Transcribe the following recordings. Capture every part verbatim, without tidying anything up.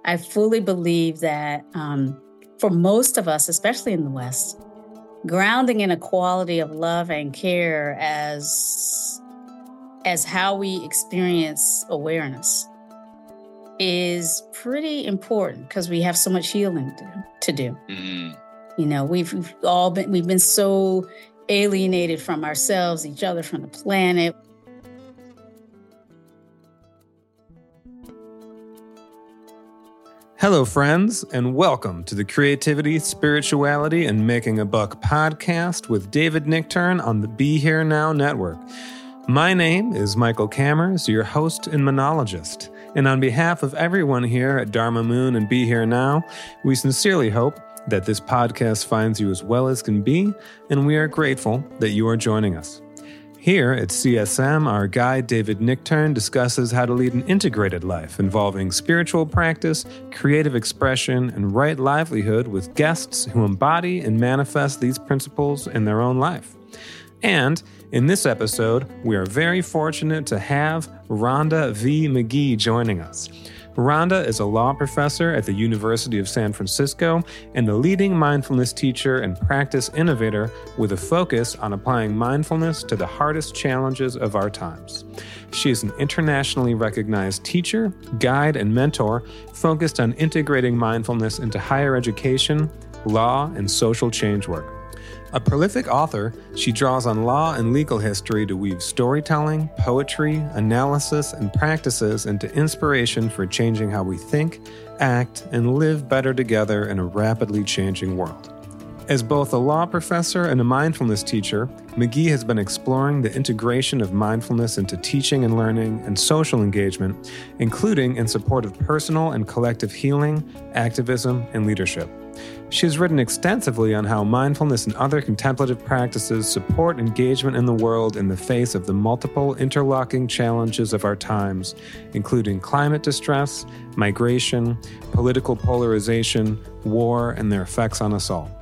I fully believe that um, for most of us, especially in the West, grounding in a quality of love and care as, as how we experience awareness is pretty important because we have so much healing to, to do. Mm-hmm. You know, we've, we've all been, we've been so alienated from ourselves, each other, from the planet. Hello, friends, and welcome to the Creativity, Spirituality, and Making a Buck podcast with David Nichtern on the Be Here Now Network. My name is Michael Cammers, your host and monologist. And on behalf of everyone here at Dharma Moon and Be Here Now, we sincerely hope that this podcast finds you as well as can be, and we are grateful that you are joining us. Here at C S M, our guide David Nichtern discusses how to lead an integrated life involving spiritual practice, creative expression, and right livelihood with guests who embody and manifest these principles in their own life. And in this episode, we are very fortunate to have Rhonda V. McGee joining us. Rhonda is a law professor at the University of San Francisco and a leading mindfulness teacher and practice innovator with a focus on applying mindfulness to the hardest challenges of our times. She is an internationally recognized teacher, guide, and mentor focused on integrating mindfulness into higher education, law, and social change work. A prolific author, she draws on law and legal history to weave storytelling, poetry, analysis, and practices into inspiration for changing how we think, act, and live better together in a rapidly changing world. As both a law professor and a mindfulness teacher, McGee has been exploring the integration of mindfulness into teaching and learning and social engagement, including in support of personal and collective healing, activism, and leadership. She has written extensively on how mindfulness and other contemplative practices support engagement in the world in the face of the multiple interlocking challenges of our times, including climate distress, migration, political polarization, war, and their effects on us all.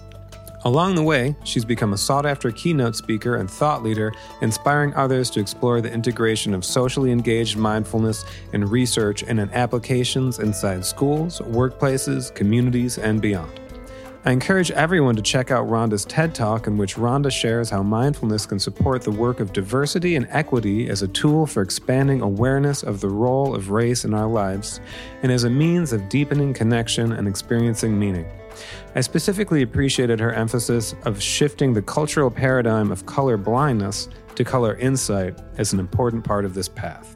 Along the way, she's become a sought-after keynote speaker and thought leader, inspiring others to explore the integration of socially engaged mindfulness and research and in applications inside schools, workplaces, communities, and beyond. I encourage everyone to check out Rhonda's TED Talk, in which Rhonda shares how mindfulness can support the work of diversity and equity as a tool for expanding awareness of the role of race in our lives and as a means of deepening connection and experiencing meaning. I specifically appreciated her emphasis of shifting the cultural paradigm of color blindness to color insight as an important part of this path.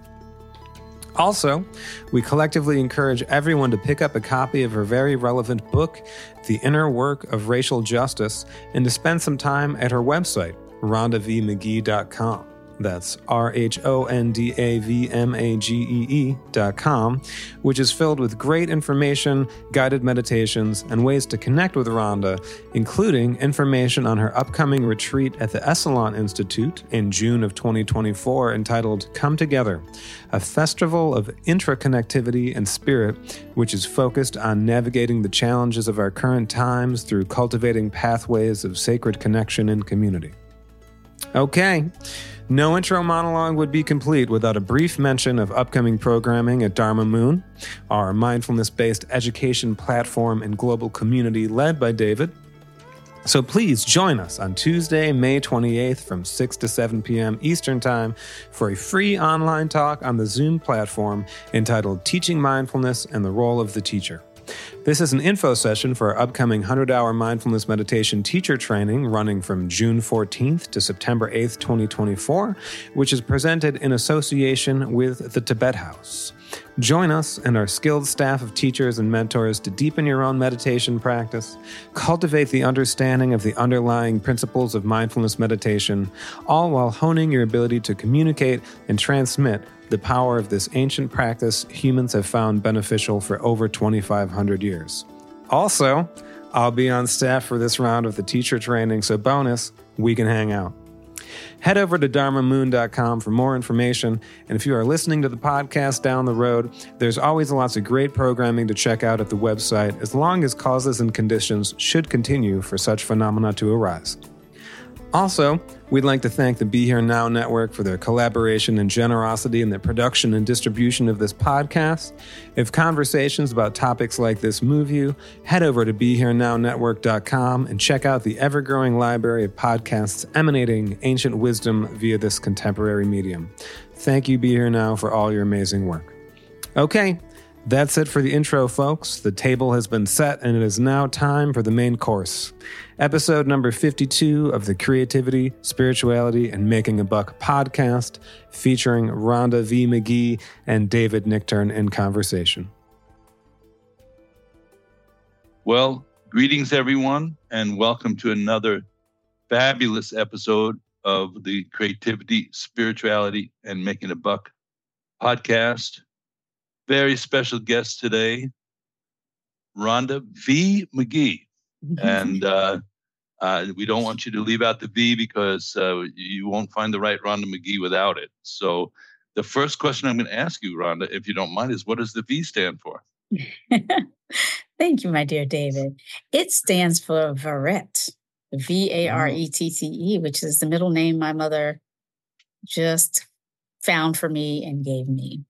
Also, we collectively encourage everyone to pick up a copy of her very relevant book, The Inner Work of Racial Justice, and to spend some time at her website, rhonda v mcgee dot com. That's R H O N D A V M A G E E dot com, which is filled with great information, guided meditations, and ways to connect with Rhonda, including information on her upcoming retreat at the Esalen Institute in June of twenty twenty-four entitled Come Together, a festival of intraconnectivity and spirit, which is focused on navigating the challenges of our current times through cultivating pathways of sacred connection and community. Okay. No intro monologue would be complete without a brief mention of upcoming programming at Dharma Moon, our mindfulness-based education platform and global community led by David. So please join us on Tuesday, May twenty-eighth from six to seven p.m. Eastern Time for a free online talk on the Zoom platform entitled Teaching Mindfulness and the Role of the Teacher. This is an info session for our upcoming hundred-hour mindfulness meditation teacher training running from June fourteenth to September eighth, twenty twenty-four, which is presented in association with the Tibet House. Join us and our skilled staff of teachers and mentors to deepen your own meditation practice, cultivate the understanding of the underlying principles of mindfulness meditation, all while honing your ability to communicate and transmit the power of this ancient practice humans have found beneficial for over twenty-five hundred years. Also, I'll be on staff for this round of the teacher training, so bonus, we can hang out. Head over to dharma moon dot com for more information, and if you are listening to the podcast down the road, there's always lots of great programming to check out at the website, as long as causes and conditions should continue for such phenomena to arise. Also, we'd like to thank the Be Here Now Network for their collaboration and generosity in the production and distribution of this podcast. If conversations about topics like this move you, head over to be here now network dot com and check out the ever-growing library of podcasts emanating ancient wisdom via this contemporary medium. Thank you, Be Here Now, for all your amazing work. Okay, that's it for the intro, folks. The table has been set, and it is now time for the main course. Episode number fifty-two of the Creativity, Spirituality, and Making a Buck podcast, featuring Rhonda V. McGee and David Nichtern in conversation. Well, greetings, everyone, and welcome to another fabulous episode of the Creativity, Spirituality, and Making a Buck podcast. Very special guest today, Rhonda V. McGee. And uh, uh, we don't want you to leave out the V because uh, you won't find the right Rhonda McGee without it. So the first question I'm going to ask you, Rhonda, if you don't mind, is what does the V stand for? Thank you, my dear David. It stands for Varette, V A R E T T E, which is the middle name my mother just found for me and gave me.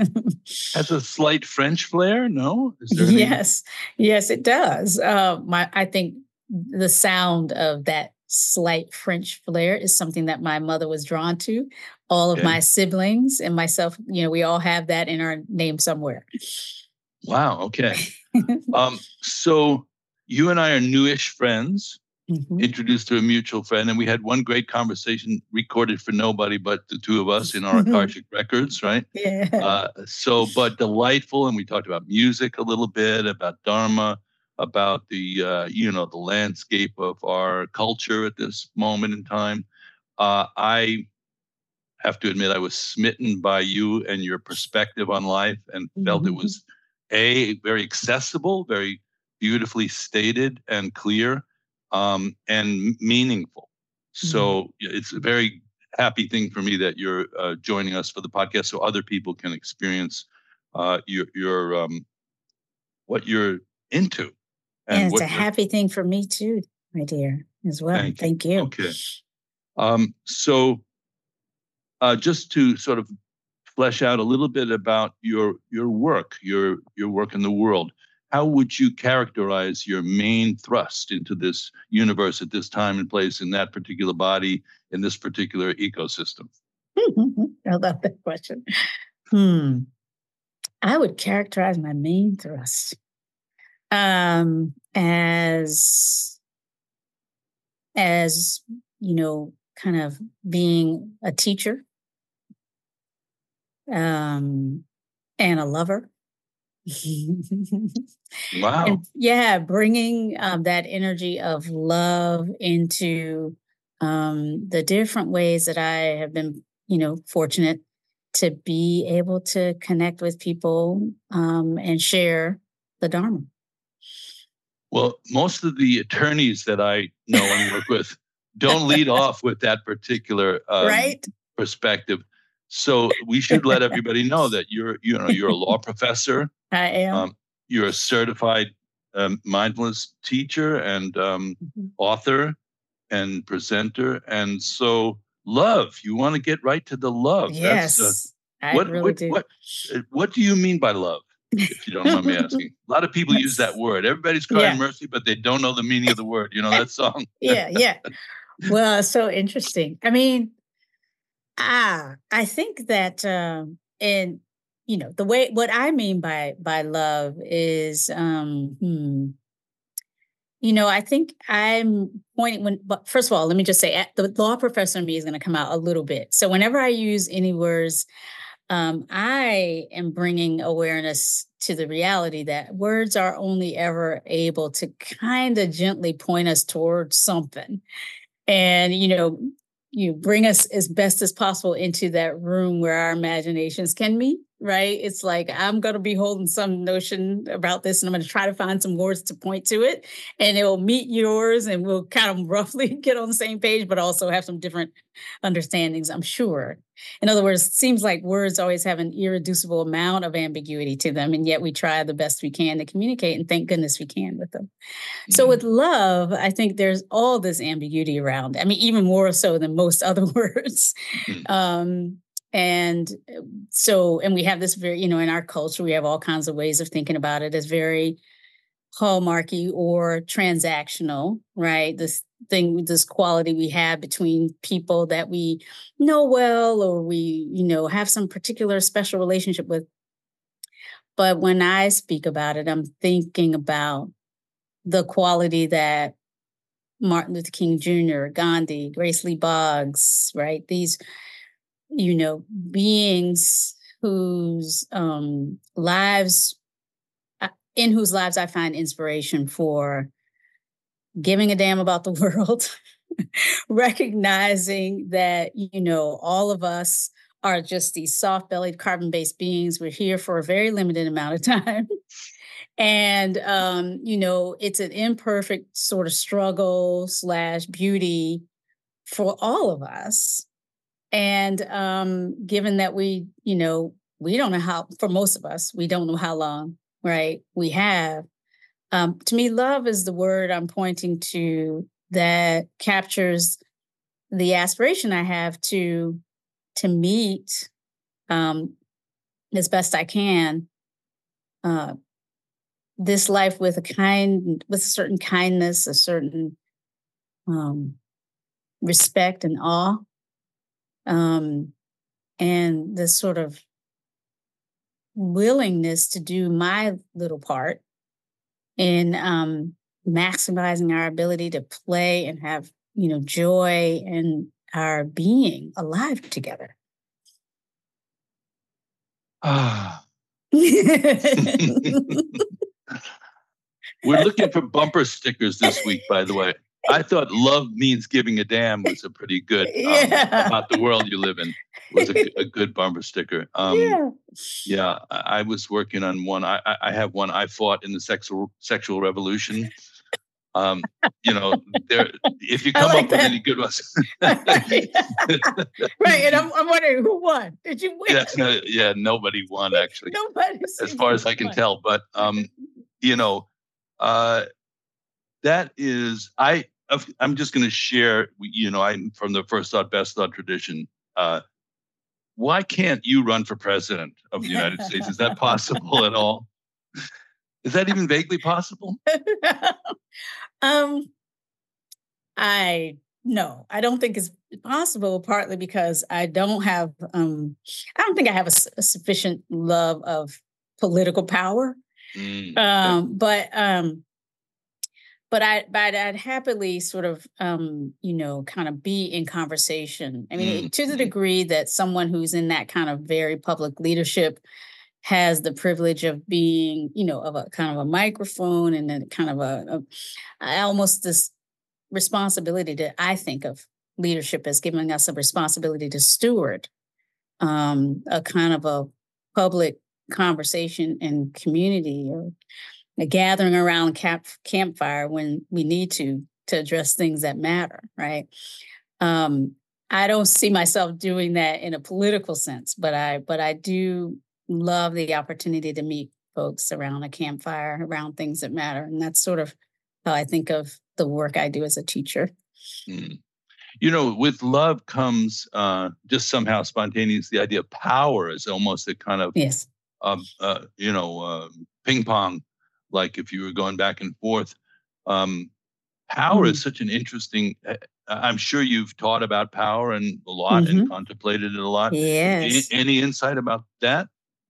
Has a slight French flair? No? Is there any... Yes, yes, it does. Uh, my, I think the sound of that slight French flair is something that my mother was drawn to. All of okay. my siblings and myself, you know, we all have that in our name somewhere. Wow. Okay. um, so you and I are newish friends. Mm-hmm. Introduced to a mutual friend, and we had one great conversation recorded for nobody but the two of us in our Akashic records, right? Yeah. Uh, so, but delightful, and we talked about music a little bit, about Dharma, about the uh, you know the landscape of our culture at this moment in time. Uh, I have to admit, I was smitten by you and your perspective on life, and mm-hmm. felt it was a very accessible, very beautifully stated and clear. Um, and meaningful. So mm-hmm. it's a very happy thing for me that you're uh, joining us for the podcast, so other people can experience uh, your your um, what you're into. And, and it's a happy thing for me too, my dear, as well. Thank, thank you. you. Okay. Um, so uh, just to sort of flesh out a little bit about your your work, your your work in the world. How would you characterize your main thrust into this universe at this time and place in that particular body, in this particular ecosystem? I love that question. Hmm. I would characterize my main thrust um, as, as, you know, kind of being a teacher um, and a lover. Wow. And yeah, bringing um, that energy of love into um, the different ways that I have been, you know, fortunate to be able to connect with people um, and share the Dharma. Well, most of the attorneys that I know and work with don't lead off with that particular um, right? perspective. So we should let everybody know that you're, you know, you're a law professor. I am. Um, you're a certified um, mindfulness teacher and um, mm-hmm. author and presenter. And so love, you want to get right to the love. Yes, That's, uh, I what, really what, do. What, what do you mean by love, if you don't mind me asking? A lot of people use that word. Everybody's crying yeah. mercy, but they don't know the meaning of the word. You know that song? yeah, yeah. Well, so interesting. I mean, ah, I think that um, in you know, the way, what I mean by, by love is, um, hmm, you know, I think I'm pointing when, but first of all, let me just say the law professor in me is going to come out a little bit. So whenever I use any words, um, I am bringing awareness to the reality that words are only ever able to kind of gently point us towards something. And, you know, you bring us as best as possible into that room where our imaginations can meet, right? It's like, I'm going to be holding some notion about this and I'm going to try to find some words to point to it and it will meet yours and we'll kind of roughly get on the same page, but also have some different understandings, I'm sure. In other words, it seems like words always have an irreducible amount of ambiguity to them, and yet we try the best we can to communicate, and thank goodness we can with them. Mm-hmm. So with love, I think there's all this ambiguity around. I mean, even more so than most other words. Mm-hmm. Um, and so, and we have this very, you know, in our culture, we have all kinds of ways of thinking about it as very hallmarky or transactional, right? This thing, this quality we have between people that we know well, or we, you know, have some particular special relationship with. But when I speak about it, I'm thinking about the quality that Martin Luther King Junior, Gandhi, Grace Lee Boggs, right? These, you know, beings whose um, lives in whose lives I find inspiration for giving a damn about the world, recognizing that, you know, all of us are just these soft-bellied, carbon-based beings. We're here for a very limited amount of time. And, um, you know, it's an imperfect sort of struggle slash beauty for all of us. And um, given that we, you know, we don't know how, for most of us, we don't know how long, right, we have. Um, to me, love is the word I'm pointing to that captures the aspiration I have to to meet um, as best I can uh, this life with a kind, with a certain kindness, a certain um, respect and awe, um, and this sort of willingness to do my little part in um, maximizing our ability to play and have, you know, joy and our being alive together. Ah. We're looking for bumper stickers this week, by the way. I thought love means giving a damn was a pretty good um, yeah. about the world you live in. It was a, a good bumper sticker. Um, yeah. Yeah, I, I was working on one. I, I have one. I fought in the sexual sexual revolution. Um, you know, there. If you come like up that. with any good ones, right? And I'm, I'm wondering who won. Did you win? Yeah, yeah, nobody won actually. Nobody, as far as I can won. tell. But um, you know, uh, that is I. I'm just going to share. You know, I'm from the first thought, best thought tradition. Uh, why can't you run for president of the United States? Is that possible at all? Is that even vaguely possible? um, I no, I don't think it's possible. Partly because I don't have, um, I don't think I have a, a sufficient love of political power. Mm, um, okay. But um, but I, but I'd happily sort of, um, you know, kind of be in conversation. I mean, mm, to the mm. degree that someone who's in that kind of very public leadership has the privilege of being, you know, of a kind of a microphone and then kind of a, a almost this responsibility to, I think of leadership as giving us a responsibility to steward um, a kind of a public conversation and community, or a gathering around a camp, campfire when we need to, to address things that matter, right? Um, I don't see myself doing that in a political sense, but I, but I do love the opportunity to meet folks around a campfire, around things that matter. And that's sort of how I think of the work I do as a teacher. Mm. You know, with love comes uh, just somehow spontaneous. The idea of power is almost a kind of, yes. um, uh, you know, uh, ping pong, like if you were going back and forth. Um, power mm. is such an interesting, uh, I'm sure you've taught about power and a lot mm-hmm. and contemplated it a lot. Yes. Any, any insight about that?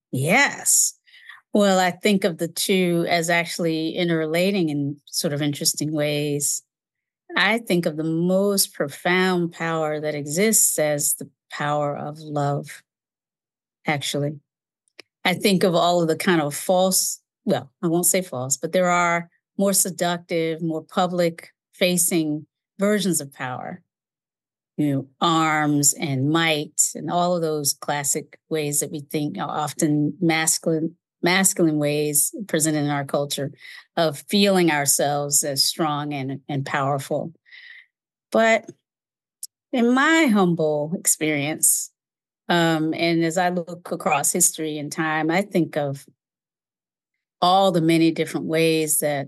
Yes. Well, I think of the two as actually interrelating in sort of interesting ways. I think of the most profound power that exists as the power of love, actually. I think of all of the kind of false, well, I won't say false, but there are more seductive, more public-facing versions of power. You know, arms and might and all of those classic ways that we think are often masculine, masculine ways presented in our culture of feeling ourselves as strong and, and powerful. But in my humble experience, Um, and as I look across history and time, I think of all the many different ways that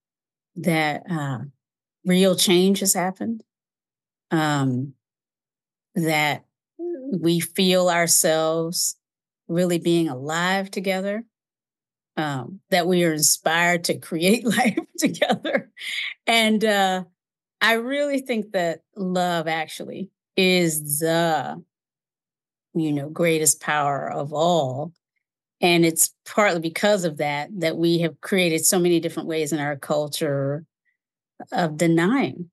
that uh, real change has happened, um, that we feel ourselves really being alive together, um, that we are inspired to create life together. And uh, I really think that love actually is the, you know, greatest power of all. And it's partly because of that that we have created so many different ways in our culture of denying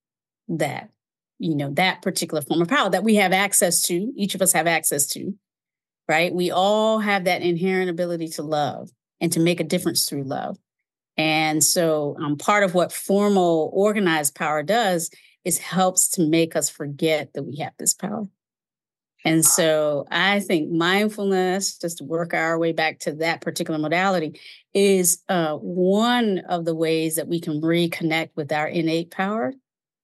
that, you know, that particular form of power that we have access to, each of us have access to, right? We all have that inherent ability to love and to make a difference through love. And so um, part of what formal organized power does is helps to make us forget that we have this power. And so I think mindfulness, just to work our way back to that particular modality, is uh, one of the ways that we can reconnect with our innate power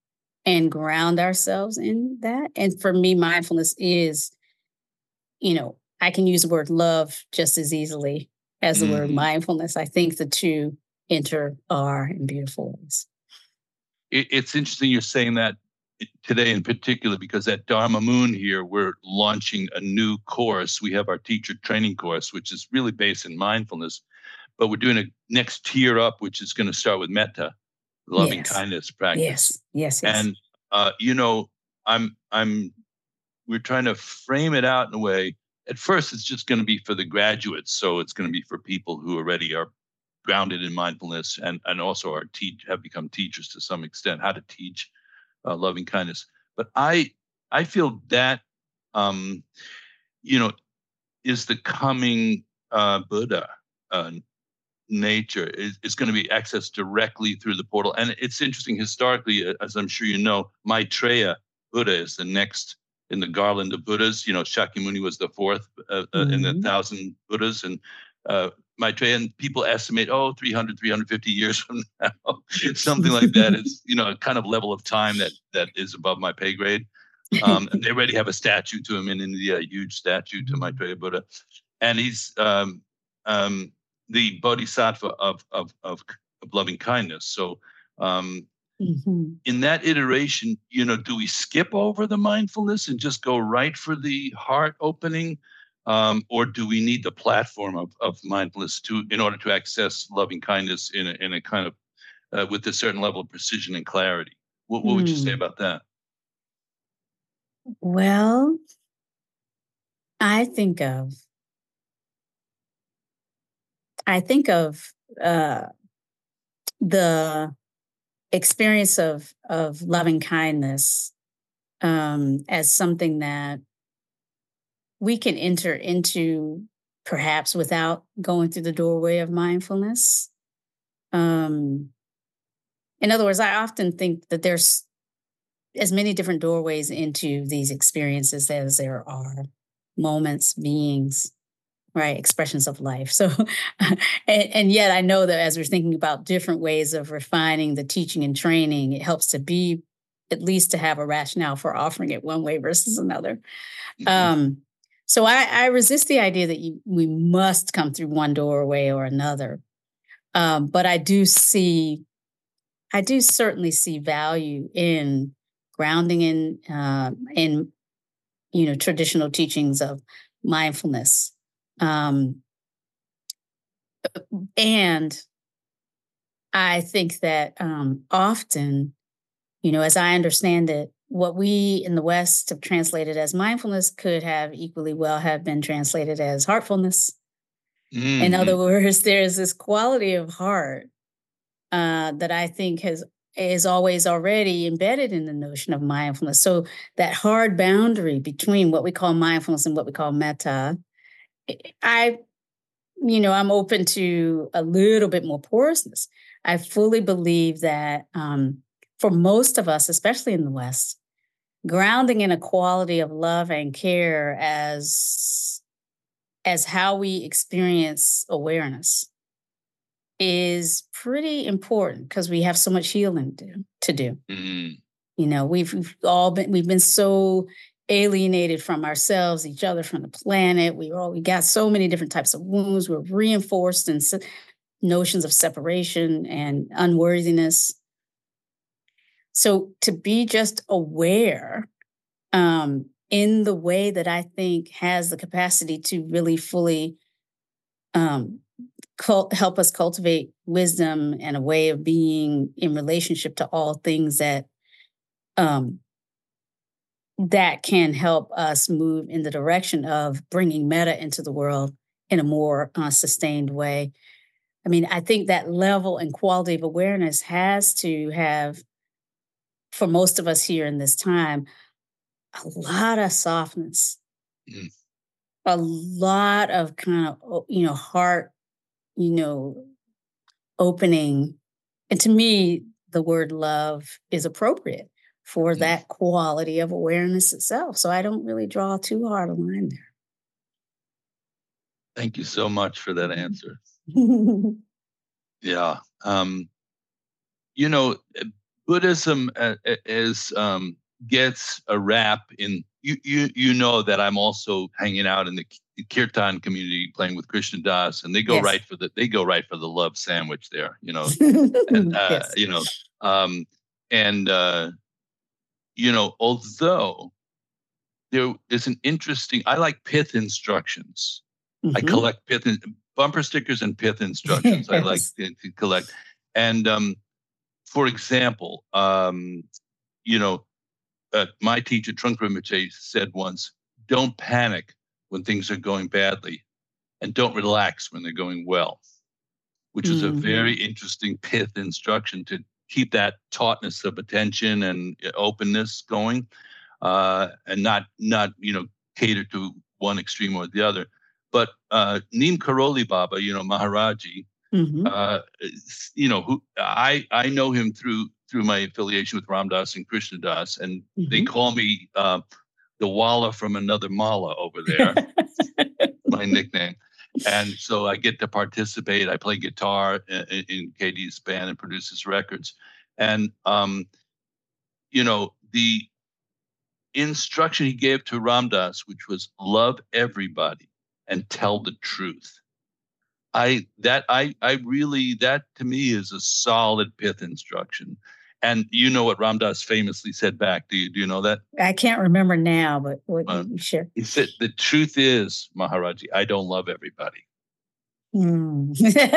and ground ourselves in that. And for me, mindfulness is, you know, I can use the word love just as easily as the mm-hmm. word mindfulness. I think the two enter are in beautiful ways. It, it's interesting you're saying that today in particular, because at Dharma Moon here, we're launching a new course. We have our teacher training course, which is really based in mindfulness, but we're doing a next tier up, which is going to start with metta, loving yes. kindness practice. Yes, yes, yes. And, uh, you know, I'm, I'm, we're trying to frame it out in a way. At first, it's just going to be for the graduates. So it's going to be for people who already are grounded in mindfulness and, and also are teach have become teachers to some extent, how to teach Uh, loving kindness. But I I feel that, um, you know, is the coming uh, Buddha uh, nature is, is going to be accessed directly through the portal. And it's interesting historically, as I'm sure you know, Maitreya Buddha is the next in the garland of Buddhas. You know, Shakyamuni was the fourth uh, mm-hmm. uh, in the thousand Buddhas. And uh, Maitreya, and people estimate, oh, three hundred, three hundred fifty years from now, something like that. It's, you know, a kind of level of time that that is above my pay grade. Um, and they already have a statue to him in India, a huge statue to Maitreya Buddha. And he's um, um, the bodhisattva of, of, of, of loving kindness. So um, mm-hmm. in that iteration, you know, do we skip over the mindfulness and just go right for the heart opening? Um, or do we need the platform of, of mindfulness to in order to access loving kindness in a, in a kind of uh, with a certain level of precision and clarity? What, what mm. would you say about that? Well, I think of I think of uh, the experience of of loving kindness um, as something that we can enter into perhaps without going through the doorway of mindfulness. Um, in other words, I often think that there's as many different doorways into these experiences as there are moments, beings, right, expressions of life. So, and, and yet I know that as we're thinking about different ways of refining the teaching and training, it helps to be, at least to have a rationale for offering it one way versus another. Mm-hmm. Um, So I, I resist the idea that you, we must come through one doorway or another. Um, but I do see, I do certainly see value in grounding in, uh, in, you know, traditional teachings of mindfulness. Um, and I think that um, often, you know, as I understand it, what we in the West have translated as mindfulness could have equally well have been translated as heartfulness. Mm-hmm. In other words, there's this quality of heart uh, that I think has is always already embedded in the notion of mindfulness. So that hard boundary between what we call mindfulness and what we call metta, I, you know, I'm open to a little bit more porousness. I fully believe that um, for most of us, especially in the West, grounding in a quality of love and care as, as how we experience awareness is pretty important because we have so much healing to, to do. Mm-hmm. You know, we've, we've all been, we've been so alienated from ourselves, each other, from the planet. We all we got so many different types of wounds. We're reinforced in se- notions of separation and unworthiness. So to be just aware um, in the way that I think has the capacity to really fully um, cult- help us cultivate wisdom and a way of being in relationship to all things that um, that can help us move in the direction of bringing meta into the world in a more uh, sustained way. I mean, I think that level and quality of awareness has to have, for most of us here in this time, a lot of softness, mm. a lot of kind of, you know, heart, you know, opening. And to me, the word love is appropriate for mm. that quality of awareness itself. So I don't really draw too hard a line there. Thank you so much for that answer. Yeah. Um, you know, Buddhism uh, is um, gets a rap in, you, you you know that I'm also hanging out in the Kirtan community playing with Krishna Das, and they go yes. right for the they go right for the love sandwich there, you know. and uh, yes. you know, um, and uh, you know, although there is an interesting, I like pith instructions. Mm-hmm. I collect pith in, bumper stickers and pith instructions. Yes. I like to, to collect. And um, for example, um, you know, uh, my teacher, Trungpa Rinpoche, said once, don't panic when things are going badly and don't relax when they're going well, which mm-hmm. is a very interesting pith instruction to keep that tautness of attention and openness going, uh, and not, not, you know, cater to one extreme or the other. But uh, Neem Karoli Baba, you know, Maharaji, mm-hmm. uh, you know, who I, I know him through through my affiliation with Ram Dass and Krishna Das, and mm-hmm. they call me uh, the Walla from another Mala over there, my nickname. And so I get to participate. I play guitar in, in K D's band and produce his records. And, um, you know, the instruction he gave to Ram Dass, which was love everybody and tell the truth. I that I I really that to me is a solid pith instruction. And you know what Ram Dass famously said back? Do you do you know that? I can't remember now, but what uh, you sure? He said, "The truth is, Maharaji, I don't love everybody." Mm.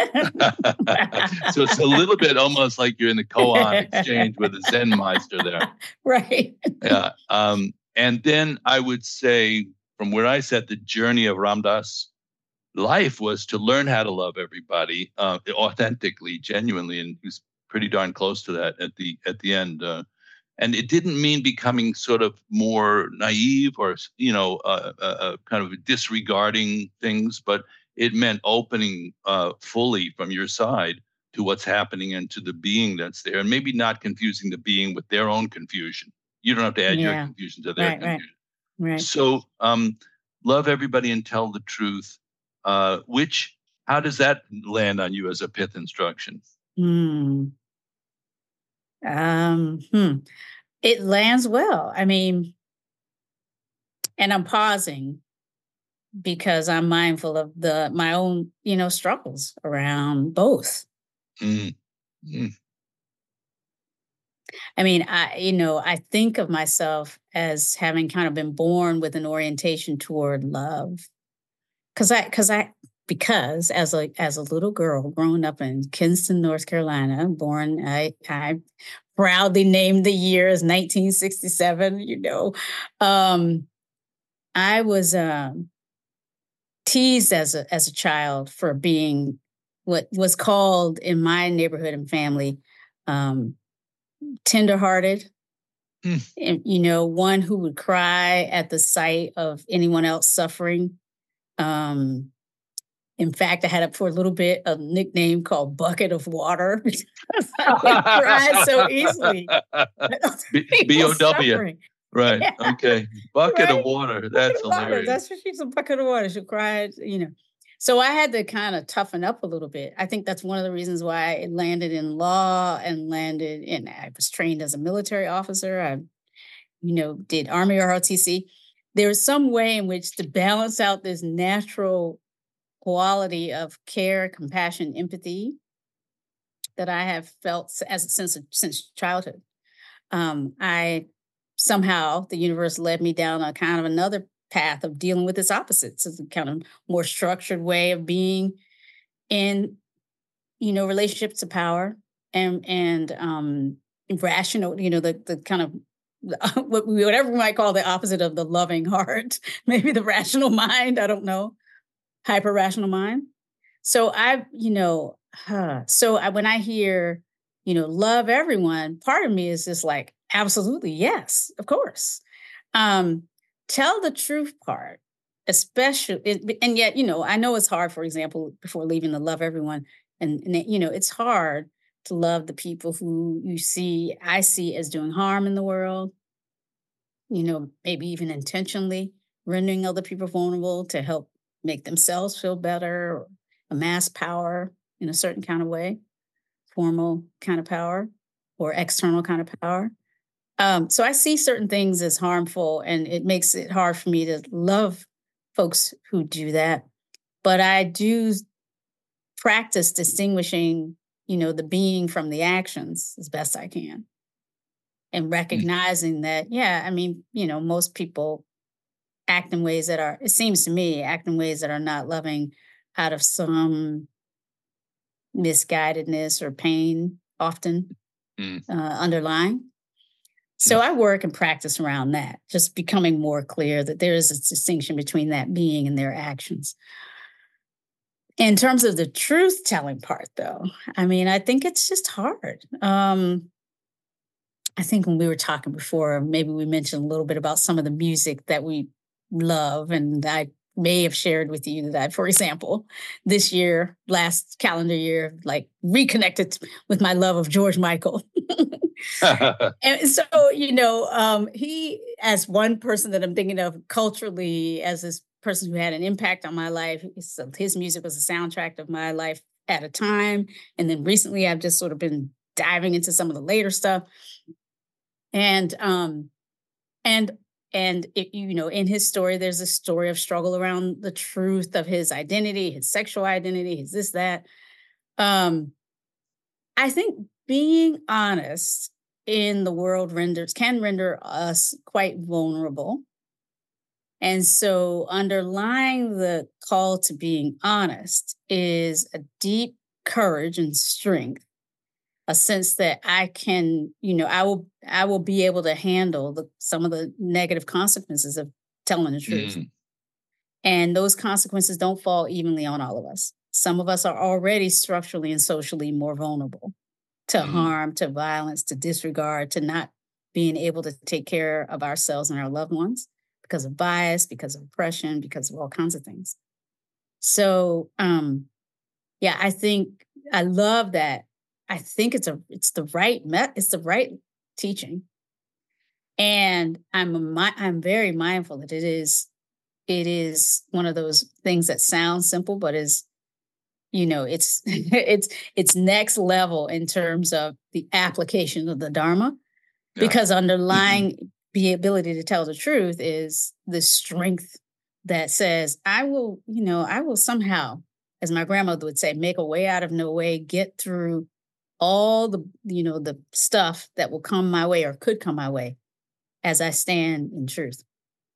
So it's a little bit almost like you're in the koan exchange with a Zen Meister there, right? Yeah. Um, and then I would say, from where I said, the journey of Ram Dass life was to learn how to love everybody uh, authentically, genuinely, and he was pretty darn close to that at the at the end. Uh, and it didn't mean becoming sort of more naive or you know uh, uh, kind of disregarding things, but it meant opening uh, fully from your side to what's happening and to the being that's there, and maybe not confusing the being with their own confusion. You don't have to add yeah. your confusion to their right, confusion. Right. Right. So um, love everybody and tell the truth. Uh, which, how does that land on you as a pith instruction? Hmm. Um, hmm. It lands well. I mean, and I'm pausing because I'm mindful of the my own, you know, struggles around both. Mm. Mm. I mean, I, you know, I think of myself as having kind of been born with an orientation toward love. Cause I, cause I, because as a, as a little girl growing up in Kinston, North Carolina, born, I, I proudly named the year as nineteen sixty-seven, you know, um, I was, um, teased as a, as a child for being what was called in my neighborhood and family, um, tenderhearted. Mm. And, you know, one who would cry at the sight of anyone else suffering. Um, in fact, I had it for a little bit a nickname called Bucket of Water because I would cry so easily. B O W. Right. Yeah. Okay. Bucket right? of water. That's Bucket hilarious. Water. That's what she's a bucket of water. She cried, you know. So I had to kind of toughen up a little bit. I think that's one of the reasons why it landed in law and landed in, I was trained as a military officer. I, you know, did Army R O T C. there's some way in which to balance out this natural quality of care, compassion, empathy that I have felt as since since childhood. Um, I somehow the universe led me down a kind of another path of dealing with its opposites. It's a kind of more structured way of being in, you know, relationships to power and and um, rational, you know, the the kind of whatever we might call the opposite of the loving heart, maybe the rational mind. I don't know, hyper rational mind. So I, you know, huh, so I, when I hear, you know, love everyone, part of me is just like, absolutely, yes, of course. Um, tell the truth part, especially, and yet, you know, I know it's hard, for example, before leaving to love everyone. And, and, you know, it's hard to love the people who you see, I see as doing harm in the world, you know, maybe even intentionally rendering other people vulnerable to help make themselves feel better, or amass power in a certain kind of way, formal kind of power or external kind of power. Um, so I see certain things as harmful, and it makes it hard for me to love folks who do that. But I do practice distinguishing, you know, the being from the actions as best I can. And recognizing that, yeah, I mean, you know, most people act in ways that are, it seems to me, act in ways that are not loving out of some misguidedness or pain, often mm. uh, underlying. So I work and practice around that, just becoming more clear that there is a distinction between that being and their actions. In terms of the truth-telling part, though, I mean, I think it's just hard. Um, I think when we were talking before, maybe we mentioned a little bit about some of the music that we love, and I may have shared with you that, for example, this year, last calendar year, like reconnected with my love of George Michael. And so, you know, um, he, as one person that I'm thinking of culturally, as this person who had an impact on my life, so his music was a soundtrack of my life at a time. And then recently I've just sort of been diving into some of the later stuff. And, um, and, and it, you know, in his story, there's a story of struggle around the truth of his identity, his sexual identity, his this, that. Um, I think being honest in the world renders, can render us quite vulnerable. And so underlying the call to being honest is a deep courage and strength, a sense that I can, you know, I will, I will be able to handle the, some of the negative consequences of telling the truth. Mm. And those consequences don't fall evenly on all of us. Some of us are already structurally and socially more vulnerable to mm. harm, to violence, to disregard, to not being able to take care of ourselves and our loved ones because of bias, because of oppression, because of all kinds of things. So, um, yeah, I think I love that. I think it's a, it's the right met, it's the right teaching, and I'm a, I'm very mindful that it is, it is one of those things that sounds simple, but is, you know, it's it's it's next level in terms of the application of the Dharma, yeah. Because underlying mm-hmm. the ability to tell the truth is the strength that says, I will, you know, I will somehow, as my grandmother would say, make a way out of no way, get through all the, you know, the stuff that will come my way or could come my way as I stand in truth.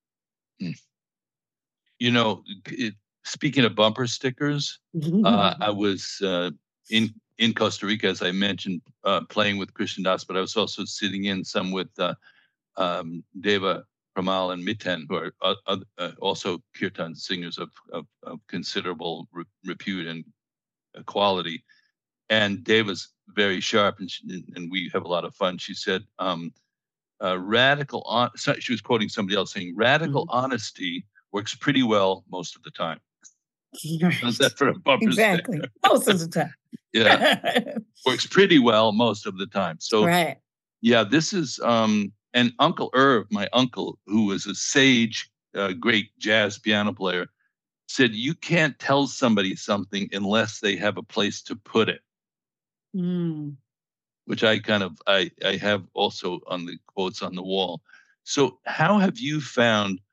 You know, it, speaking of bumper stickers, uh, I was uh, in, in Costa Rica, as I mentioned, uh, playing with Krishna Das, but I was also sitting in some with uh, um, Deva Pramal and Miten, who are uh, uh, also kirtan singers of, of, of considerable re- repute and uh, quality. And Deva's very sharp, and, she, and we have a lot of fun. She said, um, uh, radical, on- she was quoting somebody else saying, radical mm-hmm. honesty works pretty well most of the time. Right. How's that for a bumper exactly. sticker? Most of the time. Yeah. Works pretty well most of the time. So, right. yeah, this is, um, and Uncle Irv, my uncle, who was a sage, uh, great jazz piano player, said, you can't tell somebody something unless they have a place to put it. Mm. Which I kind of, I, I have also on the quotes on the wall. So how have you found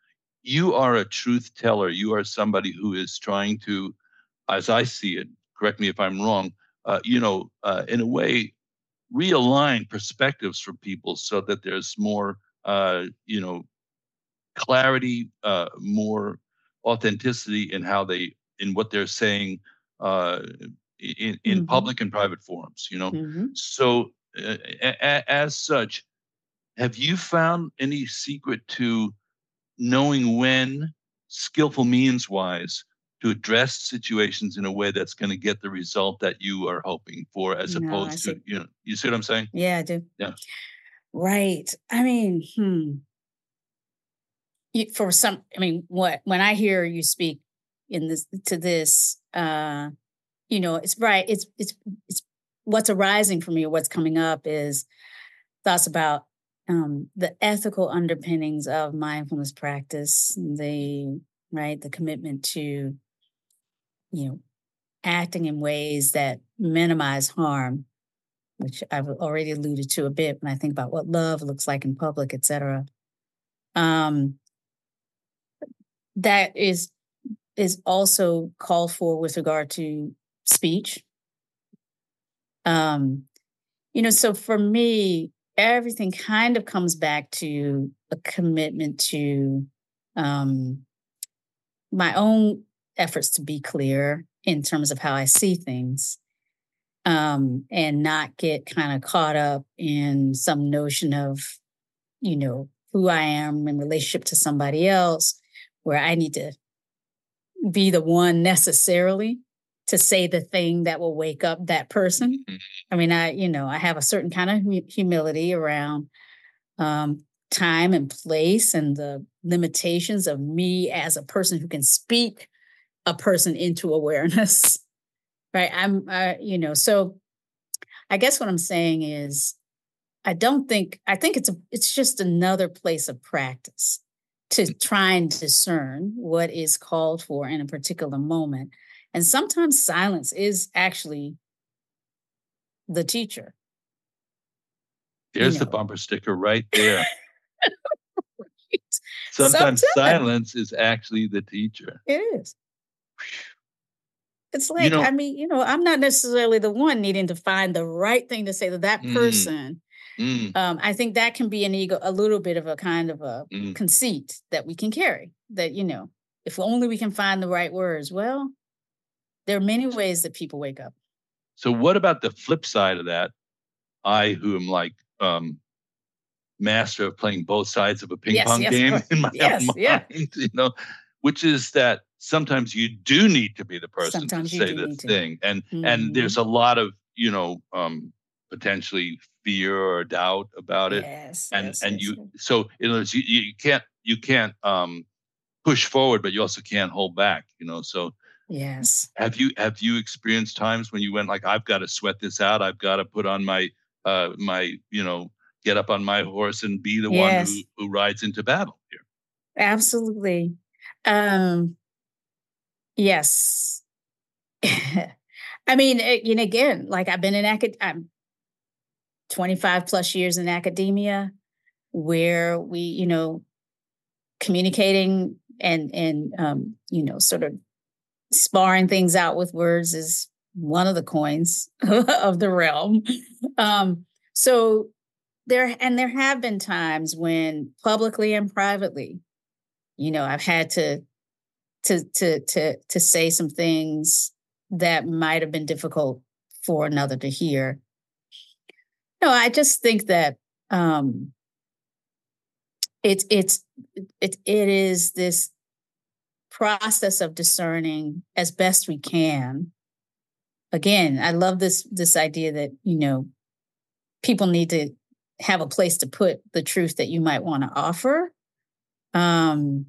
you are a truth teller. You are somebody who is trying to, as I see it, correct me if I'm wrong, uh, you know, uh, in a way, realign perspectives for people so that there's more, uh, you know, clarity, uh, more authenticity in how they, in what they're saying, uh, in, in Mm-hmm. public and private forums, you know. Mm-hmm. So uh, a, a, as such, have you found any secret to knowing when, skillful means wise, to address situations in a way that's going to get the result that you are hoping for, as No, I opposed see. to, you know, you see what I'm saying? Yeah, I do. Yeah. Right. I mean, hmm. You, for some, I mean, what when I hear you speak in this to this, uh, you know, it's right. It's it's it's what's arising for me, or what's coming up is thoughts about um, the ethical underpinnings of mindfulness practice, the right, the commitment to, you know, acting in ways that minimize harm, which I've already alluded to a bit when I think about what love looks like in public, et cetera. Um, that is is also called for with regard to speech. Um, you know, so for me, everything kind of comes back to a commitment to um, my own efforts to be clear in terms of how I see things, um, and not get kind of caught up in some notion of, you know, who I am in relationship to somebody else, where I need to be the one necessarily to say the thing that will wake up that person. I mean, I, you know, I have a certain kind of humility around um, time and place and the limitations of me as a person who can speak a person into awareness, right? I'm, uh, you know, so I guess what I'm saying is, I don't think, I think it's a, it's just another place of practice to try and discern what is called for in a particular moment. And sometimes silence is actually the teacher. There's you the know. bumper sticker right there. Right. Sometimes, Sometimes silence is actually the teacher. it is. It's like, You know, I mean, you know, I'm not necessarily the one needing to find the right thing to say to that person. Mm, mm, Um, I think that can be an ego, a little bit of a kind of a mm. conceit that we can carry, that, you know, if only we can find the right words. Well, there are many ways that people wake up. So what about the flip side of that? I, who am like um, master of playing both sides of a ping Yes, pong yes, game in my yes, own mind, yeah. you know, which is that sometimes you do need to be the person Sometimes to you say do the need to. thing. And Mhm. and there's a lot of, you know, um, potentially fear or doubt about it. Yes, And yes, and yes, you, yes. so in other words, you, you can't you can't um, push forward, but you also can't hold back, you know. So Yes. have you have you experienced times when you went like, I've got to sweat this out, I've got to put on my uh, my, you know, get up on my horse and be the one who, Yes. who rides into battle here? Absolutely. Um, yes. I mean, eh, you know, again, like I've been in acad, I'm twenty-five plus years in academia, where we, you know, communicating and and um, you know, sort of sparring things out with words is one of the coins of the realm. Um, so there, and there have been times when publicly and privately, you know, I've had to to to to to say some things that might have been difficult for another to hear. No, I just think that um, it's it's it it is this process of discerning as best we can. Again, I love this this idea that, you know, people need to have a place to put the truth that you might want to offer. Um,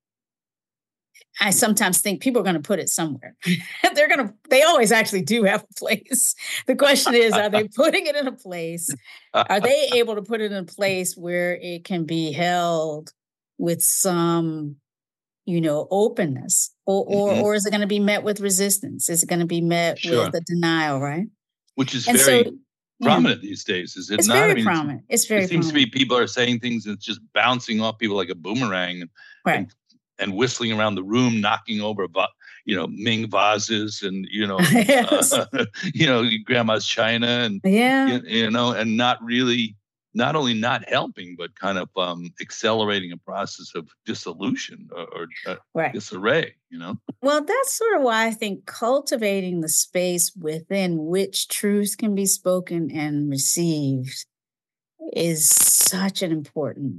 I sometimes think people are going to put it somewhere. They're going to, they always actually do have a place. The question is, are they putting it in a place? Are they able to put it in a place where it can be held with some, you know, openness? Or, or, Mhm. or is it going to be met with resistance? Is it going to be met Sure. with a denial, right? Which is And very so, yeah, prominent these days, is it it's not? very I mean, prominent. It's very it seems to be prominent. people are saying things and it's just bouncing off people like a boomerang. And, Right. and and whistling around the room, knocking over, you know, Ming vases and, you know, Yes. uh, you know, grandma's china and, yeah. you, you know, and not really, not only not helping, but kind of um, accelerating a process of dissolution or, or uh, right. disarray, you know? Well, that's sort of why I think cultivating the space within which truth can be spoken and received is such an important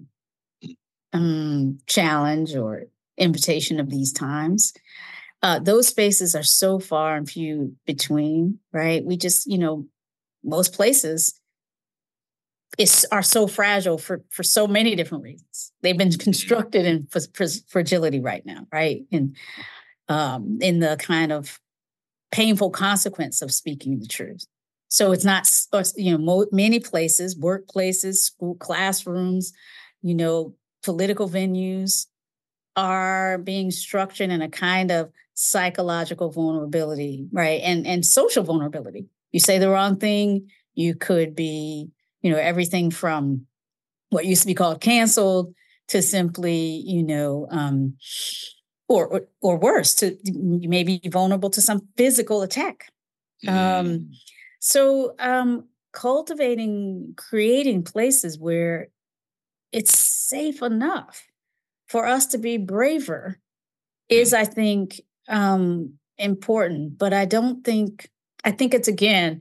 um, challenge or invitation of these times. Uh, those spaces are so far and few between, right? We just, you know, most places is, are so fragile for, for so many different reasons. They've been constructed in f- f- fragility right now, right? And um, in the kind of painful consequence of speaking the truth. So it's not, you know, mo- many places, workplaces, school classrooms, you know, political venues are being structured in a kind of psychological vulnerability, right? And and social vulnerability. You say the wrong thing, you could be, you know, everything from what used to be called canceled to simply, you know, um, or, or or worse, to you may be vulnerable to some physical attack. Mm. Um, so um, cultivating, creating places where it's safe enough for us to be braver is, I think, um, important. But I don't think, I think it's, again,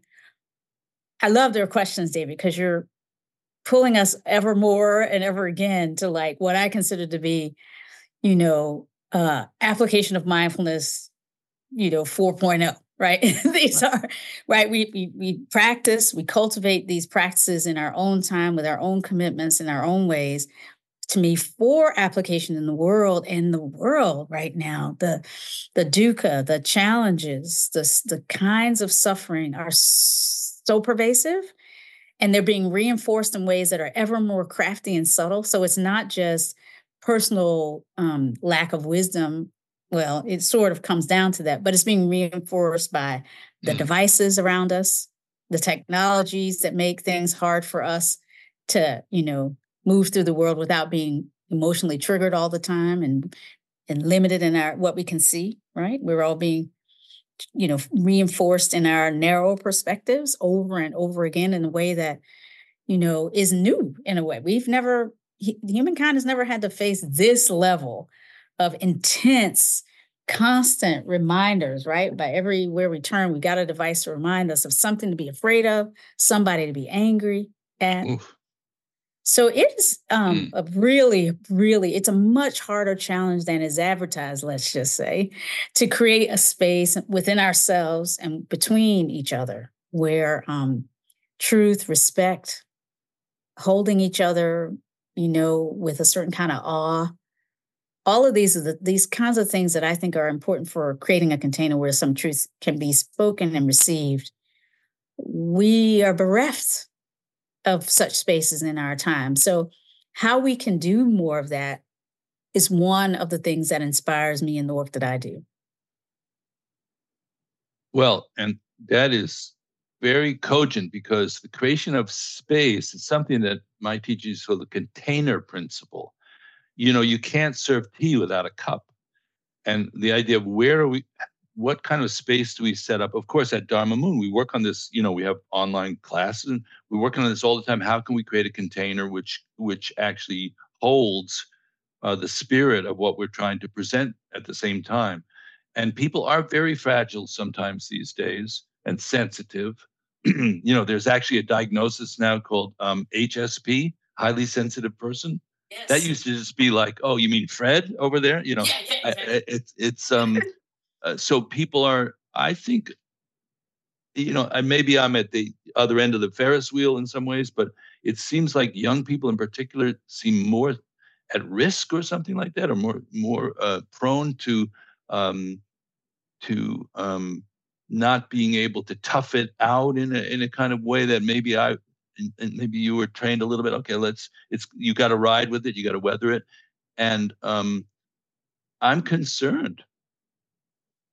I love their questions, David, because you're pulling us ever more and ever again to like what I consider to be, you know, uh, application of mindfulness, you know, four point oh, right? These are, right, we, we, we practice, we cultivate these practices in our own time with our own commitments in our own ways. To me, for application in the world, and the world right now, the the dukkha, the challenges, the, the kinds of suffering are so pervasive, and they're being reinforced in ways that are ever more crafty and subtle. So it's not just personal um, lack of wisdom. Well, it sort of comes down to that, but it's being reinforced by the mm. devices around us, the technologies that make things hard for us to, you know, move through the world without being emotionally triggered all the time and and limited in our what we can see, right? We're all being, you know, reinforced in our narrow perspectives over and over again in a way that, you know, is new in a way. We've never, humankind has never had to face this level of intense, constant reminders, right? By everywhere we turn, we got a device to remind us of something to be afraid of, somebody to be angry at. Oof. So it is um, mm. a really, really, it's a much harder challenge than is advertised, let's just say, to create a space within ourselves and between each other where um, truth, respect, holding each other, you know, with a certain kind of awe. All of these are the, these kinds of things that I think are important for creating a container where some truth can be spoken and received. We are bereft of such spaces in our time. So how we can do more of that is one of the things that inspires me in the work that I do. Well, and that is very cogent because the creation of space is something that my teachers call the container principle. You know, you can't serve tea without a cup. And the idea of where are we, what kind of space do we set up? Of course, at Dharma Moon, we work on this, you know, we have online classes and we're working on this all the time. How can we create a container which which actually holds uh, the spirit of what we're trying to present at the same time? And people are very fragile sometimes these days and sensitive. You know, there's actually a diagnosis now called um, H S P, highly sensitive person. Yes. That used to just be like, oh, you mean Fred over there? You know, yeah, yeah, exactly. I, it's it's um. Uh, so people are, I think, you know, maybe I'm at the other end of the Ferris wheel in some ways, but it seems like young people in particular seem more at risk or something like that, or more more uh, prone to um, to um, not being able to tough it out in a in a kind of way that maybe I and maybe you were trained a little bit. Okay, let's it's you got to ride with it, you got to weather it, and um, I'm concerned.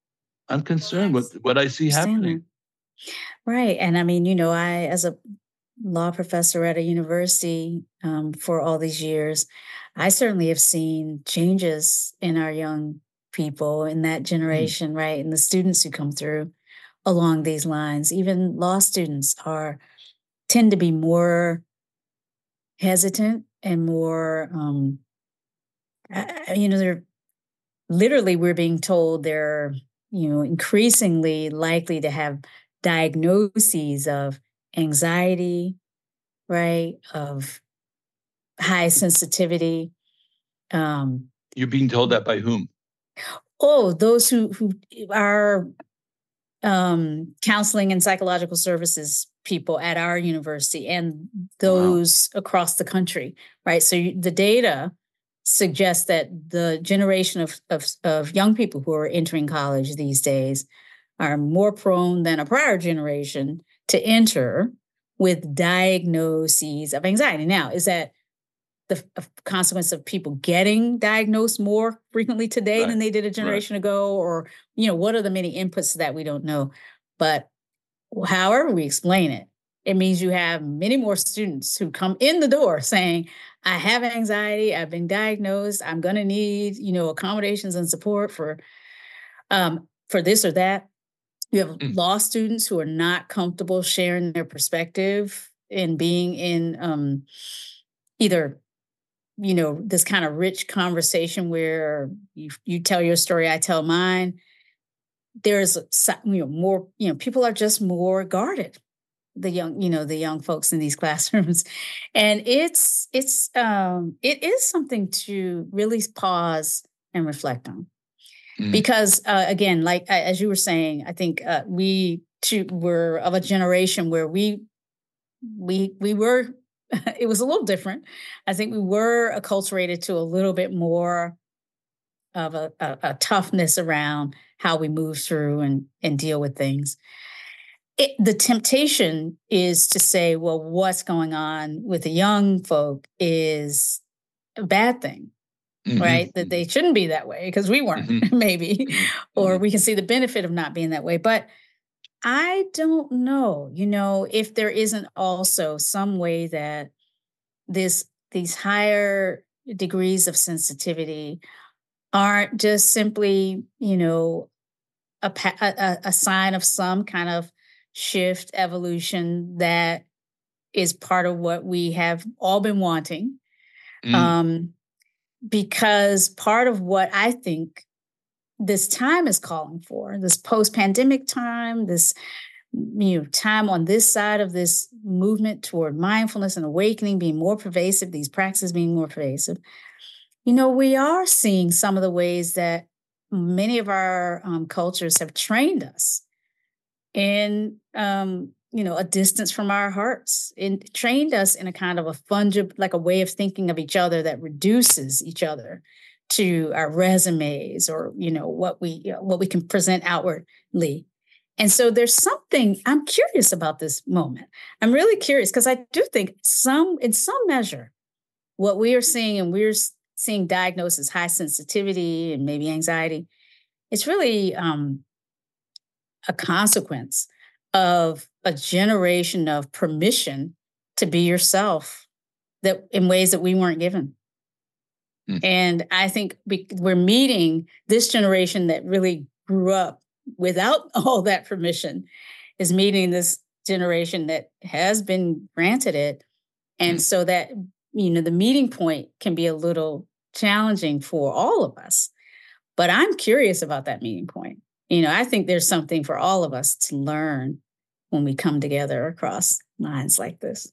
I'm concerned with what I see happening. Right. And I mean, you know, I, as a law professor at a university um, for all these years, I certainly have seen changes in our young people in that generation, mm. right? And the students who come through along these lines. Even law students are tend to be more hesitant and more, um, you know, they're literally, we're being told they're, you know, increasingly likely to have diagnoses of anxiety, right? Of high sensitivity. Um, You're being told that by whom? Oh, those who, who are um, counseling and psychological services people at our university and those wow. across the country, right? So you, the data suggests that the generation of, of, of young people who are entering college these days are more prone than a prior generation to enter with diagnoses of anxiety. Now, is that the consequence of people getting diagnosed more frequently today right. than they did a generation right. ago? Or, you know, what are the many inputs to that? We don't know. But however we explain it, it means you have many more students who come in the door saying, I have anxiety, I've been diagnosed, I'm going to need, you know, accommodations and support for, um, for this or that. You have mm. law students who are not comfortable sharing their perspective and being in um, either, you know, this kind of rich conversation where you, you tell your story, I tell mine. There's, you know, more, you know, people are just more guarded, the young, you know, the young folks in these classrooms. And it's, it's, um, it is something to really pause and reflect on. Mm. Because, uh, again, like, as you were saying, I think uh, we too were of a generation where we, we, we were, it was a little different. I think we were acculturated to a little bit more of a, a, a toughness around how we move through and, and deal with things. It, the temptation is to say, well, what's going on with the young folk is a bad thing, mm-hmm. right? That they shouldn't be that way because we weren't, mm-hmm. maybe, mm-hmm. or we can see the benefit of not being that way. But I don't know, you know, if there isn't also some way that this these higher degrees of sensitivity aren't just simply, you know, a, a, a sign of some kind of shift, evolution that is part of what we have all been wanting. Mm. Um, because part of what I think this time is calling for, this post-pandemic time, this, you know, time on this side of this movement toward mindfulness and awakening being more pervasive, these practices being more pervasive, you know, we are seeing some of the ways that many of our um, cultures have trained us in, um, you know, a distance from our hearts, and trained us in a kind of a fungible, like a way of thinking of each other that reduces each other to our resumes or, you know, what we, you know, what we can present outwardly. And so there's something, I'm curious about this moment. I'm really curious because I do think some, in some measure, what we are seeing, and we're seeing diagnosed as high sensitivity and maybe anxiety, it's really um, a consequence of a generation of permission to be yourself that in ways that we weren't given. Mm. And I think we, we're meeting this generation that really grew up without all that permission is meeting this generation that has been granted it. And mm. so that, you know, the meeting point can be a little challenging for all of us. But I'm curious about that meeting point. You know, I think there's something for all of us to learn when we come together across lines like this.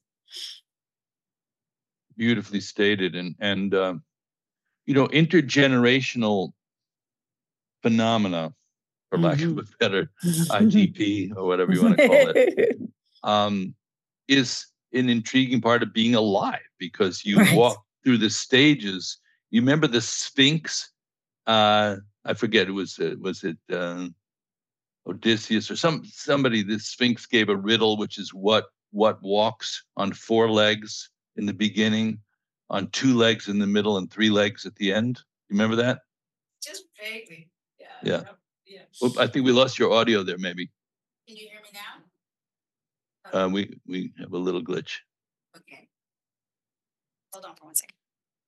Beautifully stated. And, and um, you know, intergenerational phenomena, for mm-hmm. lack of a better I T P or whatever you want to call it, um, is an intriguing part of being alive, because you right. walk through the stages. You remember the Sphinx? Uh, I forget, it was, uh, was it uh, Odysseus or some somebody, the Sphinx gave a riddle, which is what, what walks on four legs in the beginning, on two legs in the middle, and three legs at the end. You remember that? Just vaguely. Yeah. Yeah. yeah. Well, I think we lost your audio there, maybe. Can you hear me now? Uh, we we have a little glitch. Okay. Hold on for one second.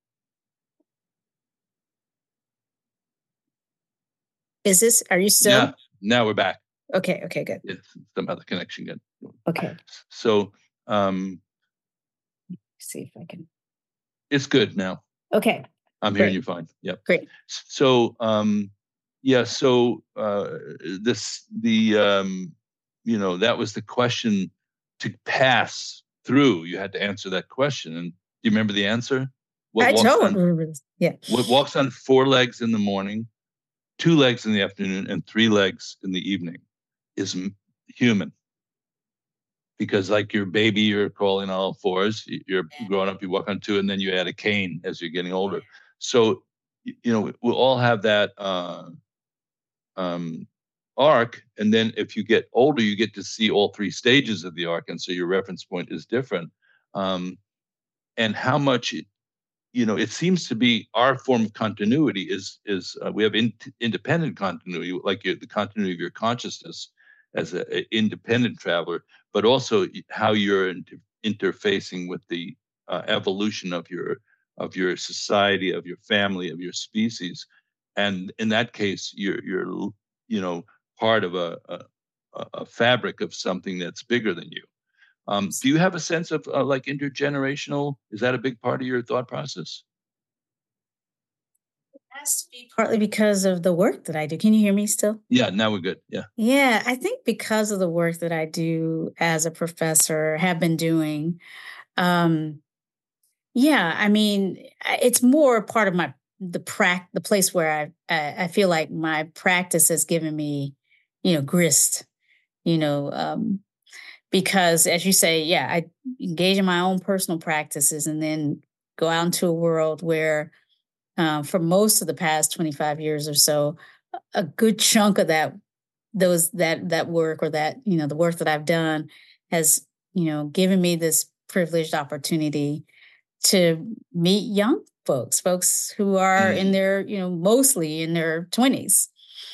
Is this, are you still? Yeah, now we're back. Okay, okay, good. It's somehow the connection good. Okay. So um, see if I can. It's good now. Okay. I'm Great. hearing you fine. Yep. Great. So um, yeah, so uh, this the um, you know, that was the question to pass through. You had to answer that question. And do you remember the answer? What I walks don't on, remember this. Yeah. What walks on four legs in the morning, two legs in the afternoon, and three legs in the evening is m- human. Because like your baby, you're crawling on all fours. You're growing up, you walk on two, and then you add a cane as you're getting older. So, you know, we'll all have that uh, um, arc. And then if you get older, you get to see all three stages of the arc. And so your reference point is different. Um, and how much, it, you know, it seems to be our form of continuity is, is uh, we have in, independent continuity, like your, the continuity of your consciousness as an independent traveler, but also how you're inter- interfacing with the uh, evolution of your of your society, of your family, of your species, and in that case, you're you're you know part of a a, a fabric of something that's bigger than you. Um, do you have a sense of uh, like intergenerational? Is that a big part of your thought process? Has to be partly because of the work that I do. Can you hear me still? Yeah, now we're good. Yeah. Yeah, I think because of the work that I do as a professor, have been doing. Um, yeah, I mean, it's more part of my the prac the place where I, I I feel like my practice has given me, you know, grist, you know, um, because as you say, yeah, I engage in my own personal practices and then go out into a world where uh, for most of the past twenty-five years or so, a good chunk of that, those that that work or that, you know, the work that I've done has, you know, given me this privileged opportunity to meet young folks, folks who are mm. in their, you know, mostly in their twenties.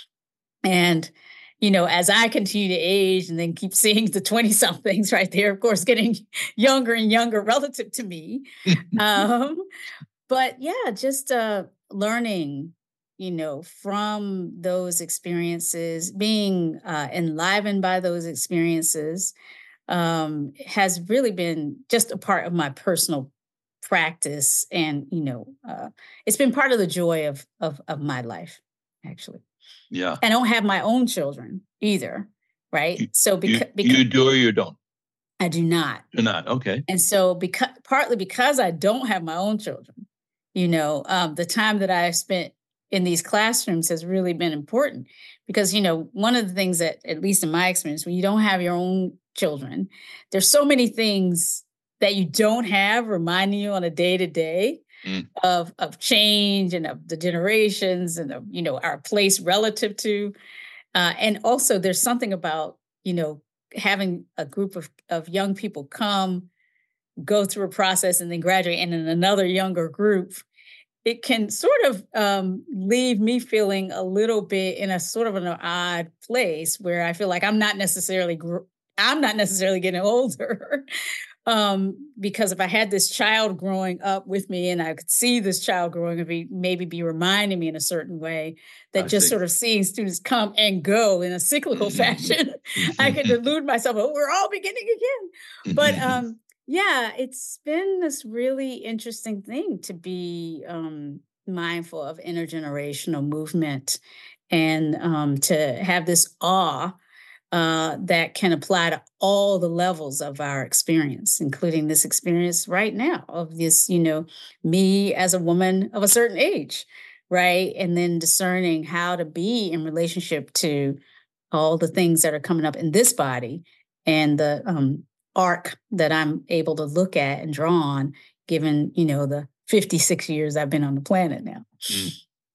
And, you know, as I continue to age and then keep seeing the twenty somethings right there, of course, getting younger and younger relative to me. um, But yeah, just uh, learning, you know, from those experiences, being uh, enlivened by those experiences um, has really been just a part of my personal practice. And, you know, uh, it's been part of the joy of, of, of my life, actually. Yeah. I don't have my own children either, right? You, so beca- you, you do or you don't? I do not. You're not, okay. And so because partly because I don't have my own children, you know, um, the time that I've spent in these classrooms has really been important because, you know, one of the things that, at least in my experience, when you don't have your own children, there's so many things that you don't have reminding you on a day to day of of change and of the generations and of, you know, our place relative to. Uh, and also there's something about, you know, having a group of, of young people come, go through a process and then graduate, and in another younger group, it can sort of um, leave me feeling a little bit in a sort of an odd place where I feel like I'm not necessarily, gr- I'm not necessarily getting older. um, because if I had this child growing up with me and I could see this child growing up, maybe be reminding me in a certain way that I just see. Sort of seeing students come and go in a cyclical fashion, I could delude myself, oh, we're all beginning again. But um, yeah, it's been this really interesting thing to be um, mindful of intergenerational movement and um, to have this awe uh, that can apply to all the levels of our experience, including this experience right now of this, you know, me as a woman of a certain age, right? And then discerning how to be in relationship to all the things that are coming up in this body and the um, arc that I'm able to look at and draw on, given, you know, the fifty-six years I've been on the planet now. Mm.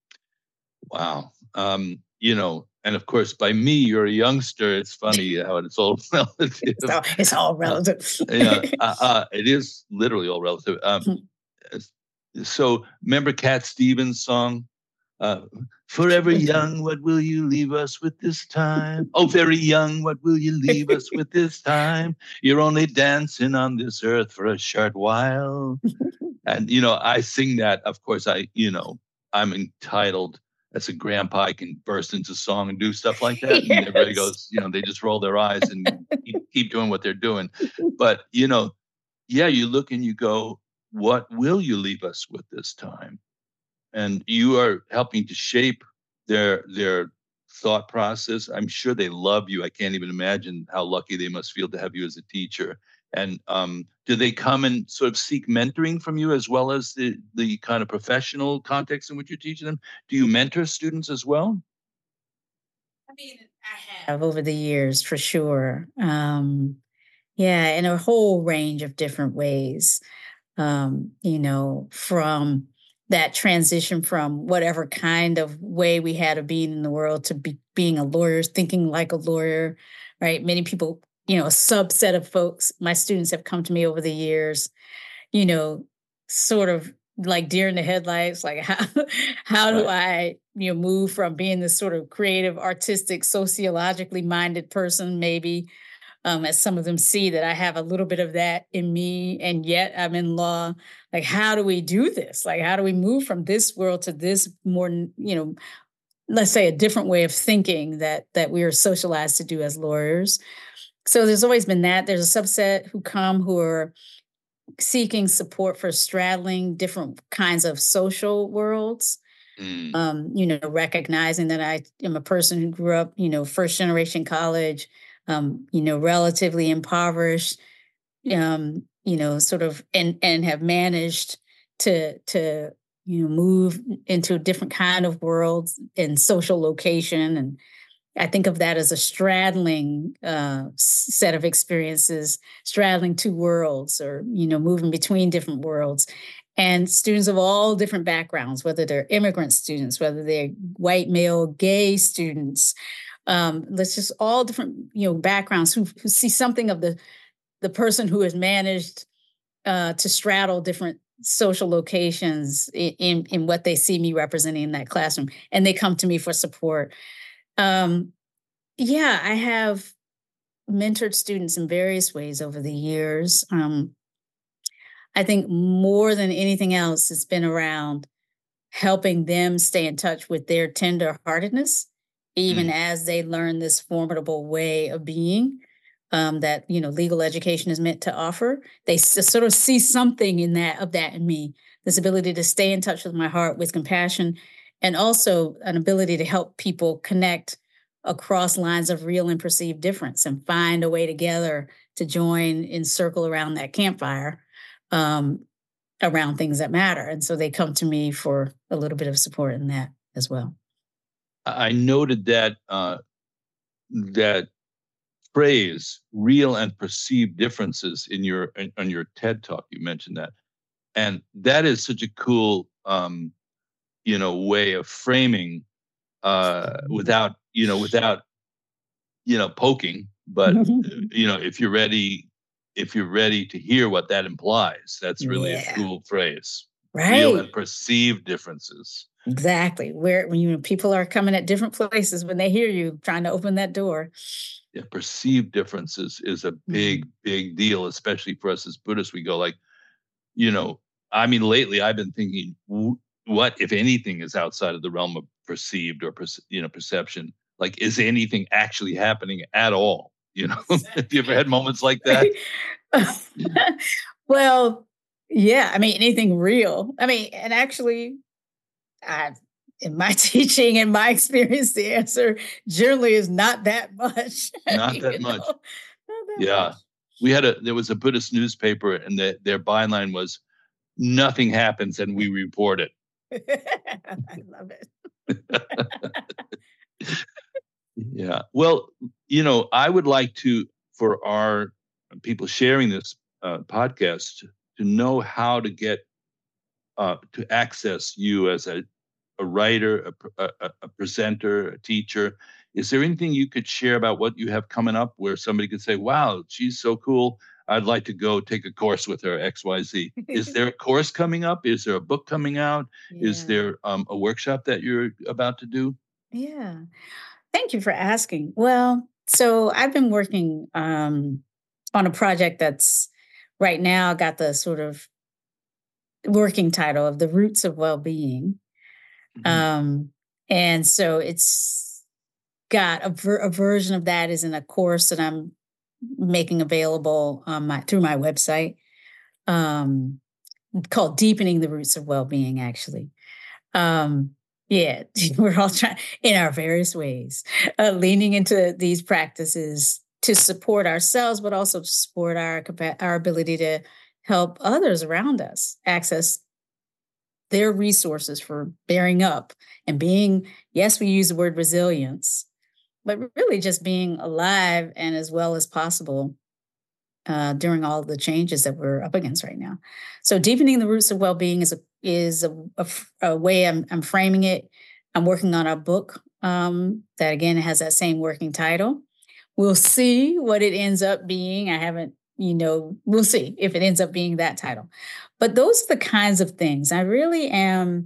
Wow. Um, you know, and of course, by me, you're a youngster. It's funny how it's all relative. It's all, it's all relative. Uh, yeah, uh, uh, it is literally all relative. Um, so remember Cat Stevens' song, Uh, forever young, what will you leave us with this time? Oh, very young, what will you leave us with this time? You're only dancing on this earth for a short while. And, you know, I sing that. Of course, I, you know, I'm entitled as a grandpa. I can burst into song and do stuff like that. Yes. And everybody goes, you know, they just roll their eyes and keep, keep doing what they're doing. But, you know, yeah, you look and you go, what will you leave us with this time? And you are helping to shape their their thought process. I'm sure they love you. I can't even imagine how lucky they must feel to have you as a teacher. And um, do they come and sort of seek mentoring from you as well as the, the kind of professional context in which you're teaching them? Do you mentor students as well? I mean, I have over the years, for sure. Um, yeah, in a whole range of different ways. Um, you know, from that transition from whatever kind of way we had of being in the world to be, being a lawyer, thinking like a lawyer, right? Many people, you know, a subset of folks, my students have come to me over the years, you know, sort of like deer in the headlights, like how, how do I, you know, move from being this sort of creative, artistic, sociologically minded person, maybe, Um, as some of them see that I have a little bit of that in me, and yet I'm in law. Like, how do we do this? Like, how do we move from this world to this more, you know, let's say a different way of thinking that that we are socialized to do as lawyers? So there's always been that. There's a subset who come who are seeking support for straddling different kinds of social worlds. Mm. Um, you know, recognizing that I am a person who grew up, you know, first generation college, um, you know, relatively impoverished, um, you know, sort of, and and have managed to to you know move into a different kind of world and social location, and I think of that as a straddling uh, set of experiences, straddling two worlds, or you know, moving between different worlds. And students of all different backgrounds, whether they're immigrant students, whether they're white, male, gay students, um, let's just all different, you know, backgrounds who, who see something of the the person who has managed uh, to straddle different social locations in, in in what they see me representing in that classroom, and they come to me for support. Um, yeah, I have mentored students in various ways over the years. Um, I think more than anything else, it's been around helping them stay in touch with their tender-heartedness, even mm. as they learn this formidable way of being um, that, you know, legal education is meant to offer. They s- sort of see something in that of that in me, this ability to stay in touch with my heart with compassion, and also an ability to help people connect across lines of real and perceived difference and find a way together to join in circle around that campfire. Um, around things that matter. And so they come to me for a little bit of support in that as well. I noted that uh, that phrase, real and perceived differences, in your in, on your TED Talk. You mentioned that. And that is such a cool, um, you know, way of framing uh, without, you know, without, you know, poking. But, you know, if you're ready, if you're ready to hear what that implies, that's really yeah. a cool phrase. Right. Real and perceived differences. Exactly. Where when you know, people are coming at different places when they hear you trying to open that door. Yeah, perceived differences is a big, mm-hmm. big deal, especially for us as Buddhists. We go like, you know, I mean, lately I've been thinking, what, if anything, is outside of the realm of perceived or, you know, perception? Like, is anything actually happening at all? You know, have you ever had moments like that? Well, yeah. I mean, anything real. I mean, and actually, I, in my teaching and my experience, the answer generally is not that much. Not that much. Not that yeah. Much. We had a, there was a Buddhist newspaper, and the, their byline was, nothing happens and we report it. I love it. Yeah. Well, you know, I would like to, for our people sharing this uh, podcast, to know how to get, uh, to access you as a, a writer, a, a, a presenter, a teacher. Is there anything you could share about what you have coming up where somebody could say, wow, she's so cool. I'd like to go take a course with her, X Y Z. Is there a course coming up? Is there a book coming out? Yeah. Is there um, a workshop that you're about to do? Yeah. Thank you for asking. Well, so I've been working um, on a project that's right now got the sort of working title of The Roots of Well-Being. Mm-hmm. Um, and so it's got a, ver- a version of that is in a course that I'm making available on my, through my website, um, called Deepening the Roots of Well-Being, actually. Um, yeah, we're all trying in our various ways, uh, leaning into these practices to support ourselves, but also to support our, our ability to help others around us access their resources for bearing up and being, yes, we use the word resilience, but really just being alive and as well as possible uh, during all the changes that we're up against right now. So deepening the roots of well-being is a, is a, a, a way I'm, I'm framing it. I'm working on a book um, that, again, has that same working title. We'll see what it ends up being. I haven't, you know, we'll see if it ends up being that title. But those are the kinds of things. I really am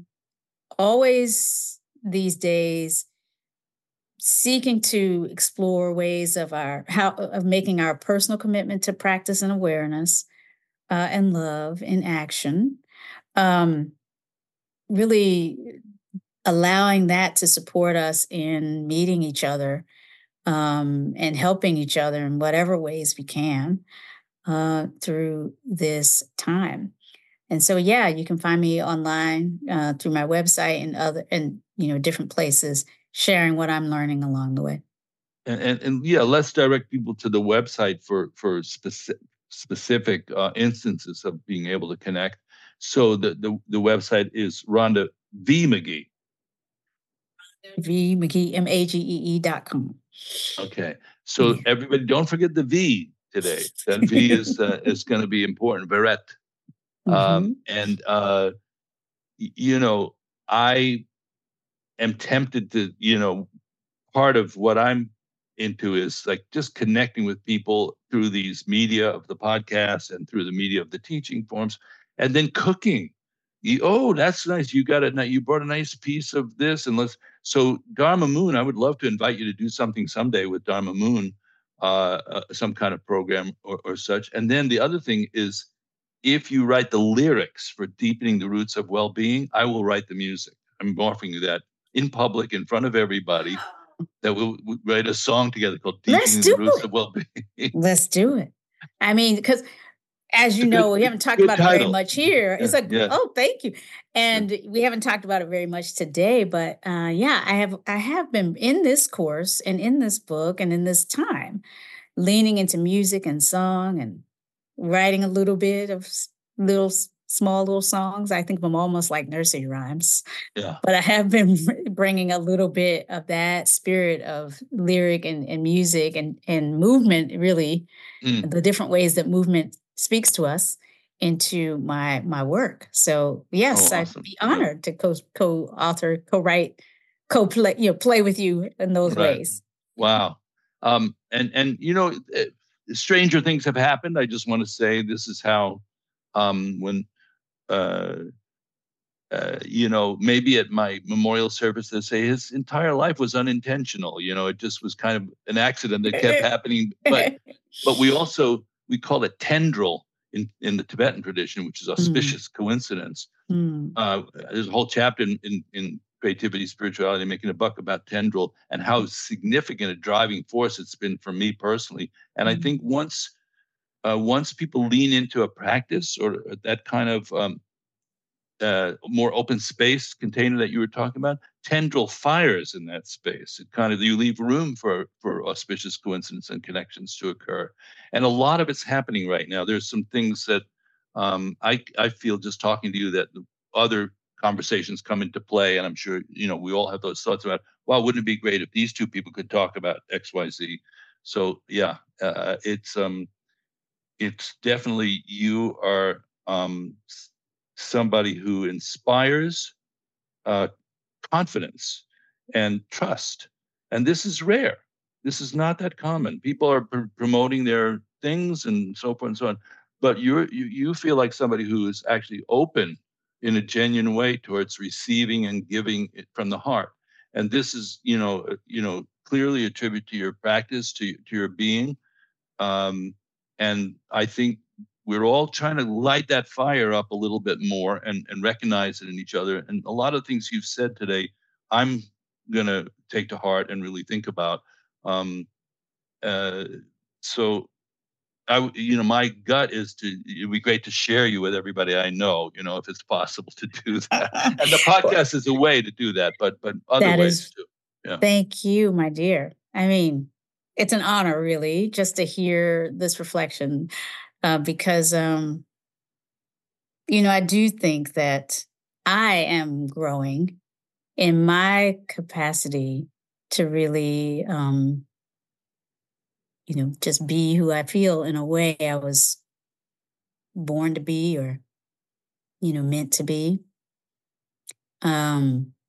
always these days seeking to explore ways of our how of making our personal commitment to practice and awareness uh, and love in action. Um, really allowing that to support us in meeting each other um, and helping each other in whatever ways we can uh, through this time. And so, yeah, you can find me online uh, through my website and other and you know different places, sharing what I'm learning along the way. And and, and yeah, let's direct people to the website for for specific specific uh, instances of being able to connect. So the the, the website is Rhonda V. McGee. V McGee M A G E E dot com. Okay, so yeah. Everybody, don't forget the V today. That V is uh, is going to be important. Verette. Um, mm-hmm. And, uh, you know, I am tempted to, you know, part of what I'm into is like just connecting with people through these media of the podcast and through the media of the teaching forms, and then cooking. You, oh, that's nice. You got it. You brought a nice piece of this. And let's, so Dharma Moon, I would love to invite you to do something someday with Dharma Moon, uh, uh, some kind of program or, or such. And then the other thing is, if you write the lyrics for Deepening the Roots of Well-Being, I will write the music. I'm offering you that in public, in front of everybody, that we'll, we'll write a song together called Deepening the Roots it. of Well-Being. Let's do it. I mean, because as you know, good, we haven't talked about title. It very much here. Yeah, it's like, yeah. Oh, thank you. And yeah. We haven't talked about it very much today, but uh, yeah, I have I have been in this course and in this book and in this time, leaning into music and song and writing a little bit of little small little songs. I think of them almost like nursery rhymes. Yeah. But I have been bringing a little bit of that spirit of lyric and, and music and, and movement, really, mm. the different ways that movement speaks to us into my my work. So yes, oh, awesome. I'd be honored yeah. to co co-author, co-write, co-play, you know, play with you in those right. ways. Wow. Um, and and you know. It, stranger things have happened. I just want to say this is how, um, when, uh, uh, you know, maybe at my memorial service, they say his entire life was unintentional. You know, it just was kind of an accident that kept happening. But but we also, we call it tendril in, in the Tibetan tradition, which is auspicious mm. coincidence. Mm. Uh, there's a whole chapter in, in, in Creativity, Spirituality, Making a Buck about tendril and how significant a driving force it's been for me personally. And mm-hmm. I think once uh, once people lean into a practice or that kind of um, uh, more open space container that you were talking about, tendril fires in that space. It kind of, you leave room for, for auspicious coincidence and connections to occur. And a lot of it's happening right now. There's some things that um, I, I feel just talking to you that other conversations come into play, and I'm sure you know we all have those thoughts about, wow, wouldn't it be great if these two people could talk about X Y Z? So yeah, uh, it's um, it's definitely, you are um, somebody who inspires uh, confidence and trust, and this is rare. This is not that common. People are pr- promoting their things and so forth and so on. But you're, you you feel like somebody who is actually open in a genuine way towards receiving and giving it from the heart. And this is, you know, you know, clearly a tribute to your practice, to to your being. Um, and I think we're all trying to light that fire up a little bit more and, and recognize it in each other. And a lot of things you've said today, I'm going to take to heart and really think about. Um, uh, so, I, you know, my gut is to, it'd be great to share you with everybody I know, you know, if it's possible to do that. And the podcast is a way to do that, but, but other that ways is, too. Yeah. Thank you, my dear. I mean, it's an honor really just to hear this reflection uh, because, um, you know, I do think that I am growing in my capacity to really, um, you know, just be who I feel in a way I was born to be or, you know, meant to be. Um,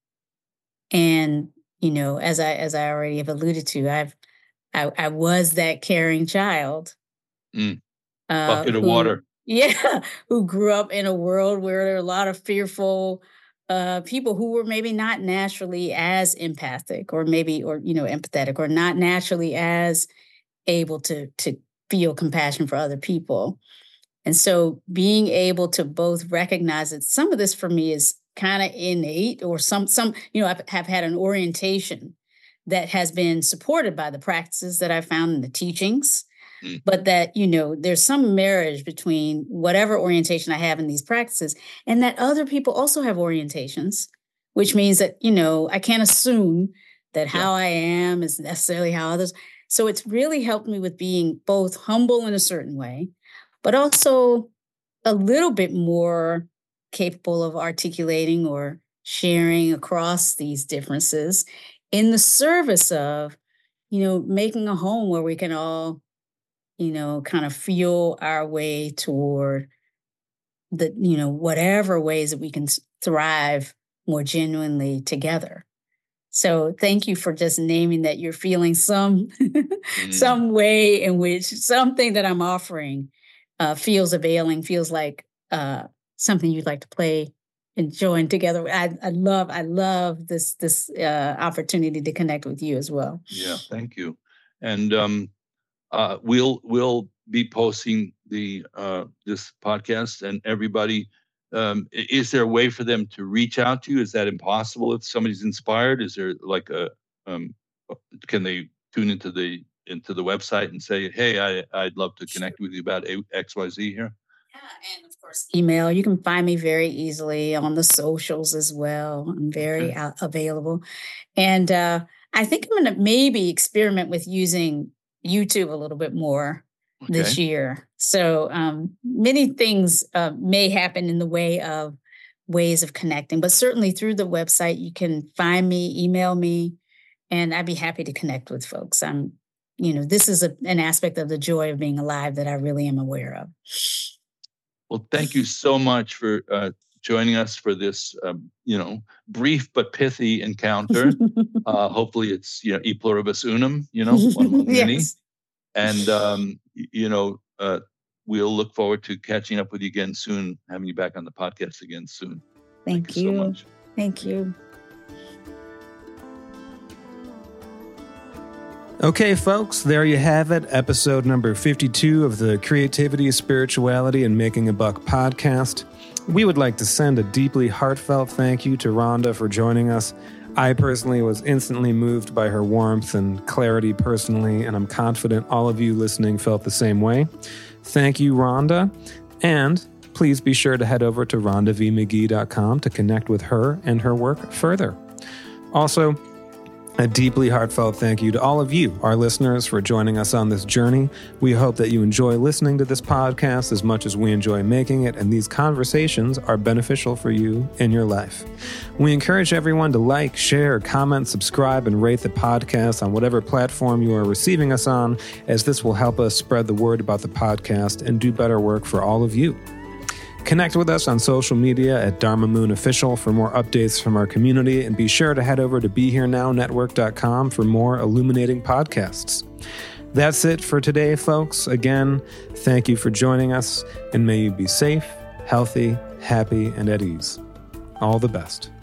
and, you know, as I, as I already have alluded to, I've, I, I was that caring child. Mm. Uh, Bucket of who, water. Yeah. Who grew up in a world where there are a lot of fearful uh, people who were maybe not naturally as empathic or maybe, or, you know, empathetic or not naturally as able to to feel compassion for other people. And so being able to both recognize that some of this for me is kind of innate or some, some you know, I have had an orientation that has been supported by the practices that I found in the teachings, mm. but that, you know, there's some marriage between whatever orientation I have in these practices and that other people also have orientations, which means that, you know, I can't assume that yeah. how I am is necessarily how others. So it's really helped me with being both humble in a certain way, but also a little bit more capable of articulating or sharing across these differences in the service of, you know, making a home where we can all, you know, kind of feel our way toward the, you know, whatever ways that we can thrive more genuinely together. So thank you for just naming that you're feeling some mm. some way in which something that I'm offering uh, feels availing, feels like uh, something you'd like to play and join together. I, I love I love this this uh, opportunity to connect with you as well. Yeah, thank you. And um, uh, we'll we'll be posting the uh, this podcast, and everybody. Um, is there a way for them to reach out to you? Is that impossible if somebody's inspired? Is there like a, um, can they tune into the into the website and say, hey, I, I'd love to connect with you about X Y Z here? Yeah, and of course, email. You can find me very easily on the socials as well. I'm very okay. available. And uh, I think I'm going to maybe experiment with using YouTube a little bit more. Okay. This year. So um, many things uh, may happen in the way of ways of connecting, but certainly through the website, you can find me, email me, and I'd be happy to connect with folks. I'm, you know, this is a, an aspect of the joy of being alive that I really am aware of. Well, thank you so much for uh, joining us for this, um, you know, brief but pithy encounter. uh, hopefully it's, you know, e pluribus unum, you know, one among many. Yes. And, um, you know, uh, we'll look forward to catching up with you again soon, having you back on the podcast again soon. Thank, Thank you. you so much. Thank you. Okay, folks, there you have it. Episode number fifty-two of the Creativity, Spirituality, and Making a Buck podcast. We would like to send a deeply heartfelt thank you to Rhonda for joining us. I personally was instantly moved by her warmth and clarity personally, and I'm confident all of you listening felt the same way. Thank you, Rhonda. And please be sure to head over to rhonda v mcgee dot com to connect with her and her work further. Also, a deeply heartfelt thank you to all of you, our listeners, for joining us on this journey. We hope that you enjoy listening to this podcast as much as we enjoy making it, and these conversations are beneficial for you in your life. We encourage everyone to like, share, comment, subscribe, and rate the podcast on whatever platform you are receiving us on, as this will help us spread the word about the podcast and do better work for all of you. Connect with us on social media at Dharma Moon Official for more updates from our community, and be sure to head over to be here now network dot com for more illuminating podcasts. That's it for today, folks. Again, thank you for joining us, and may you be safe, healthy, happy, and at ease. All the best.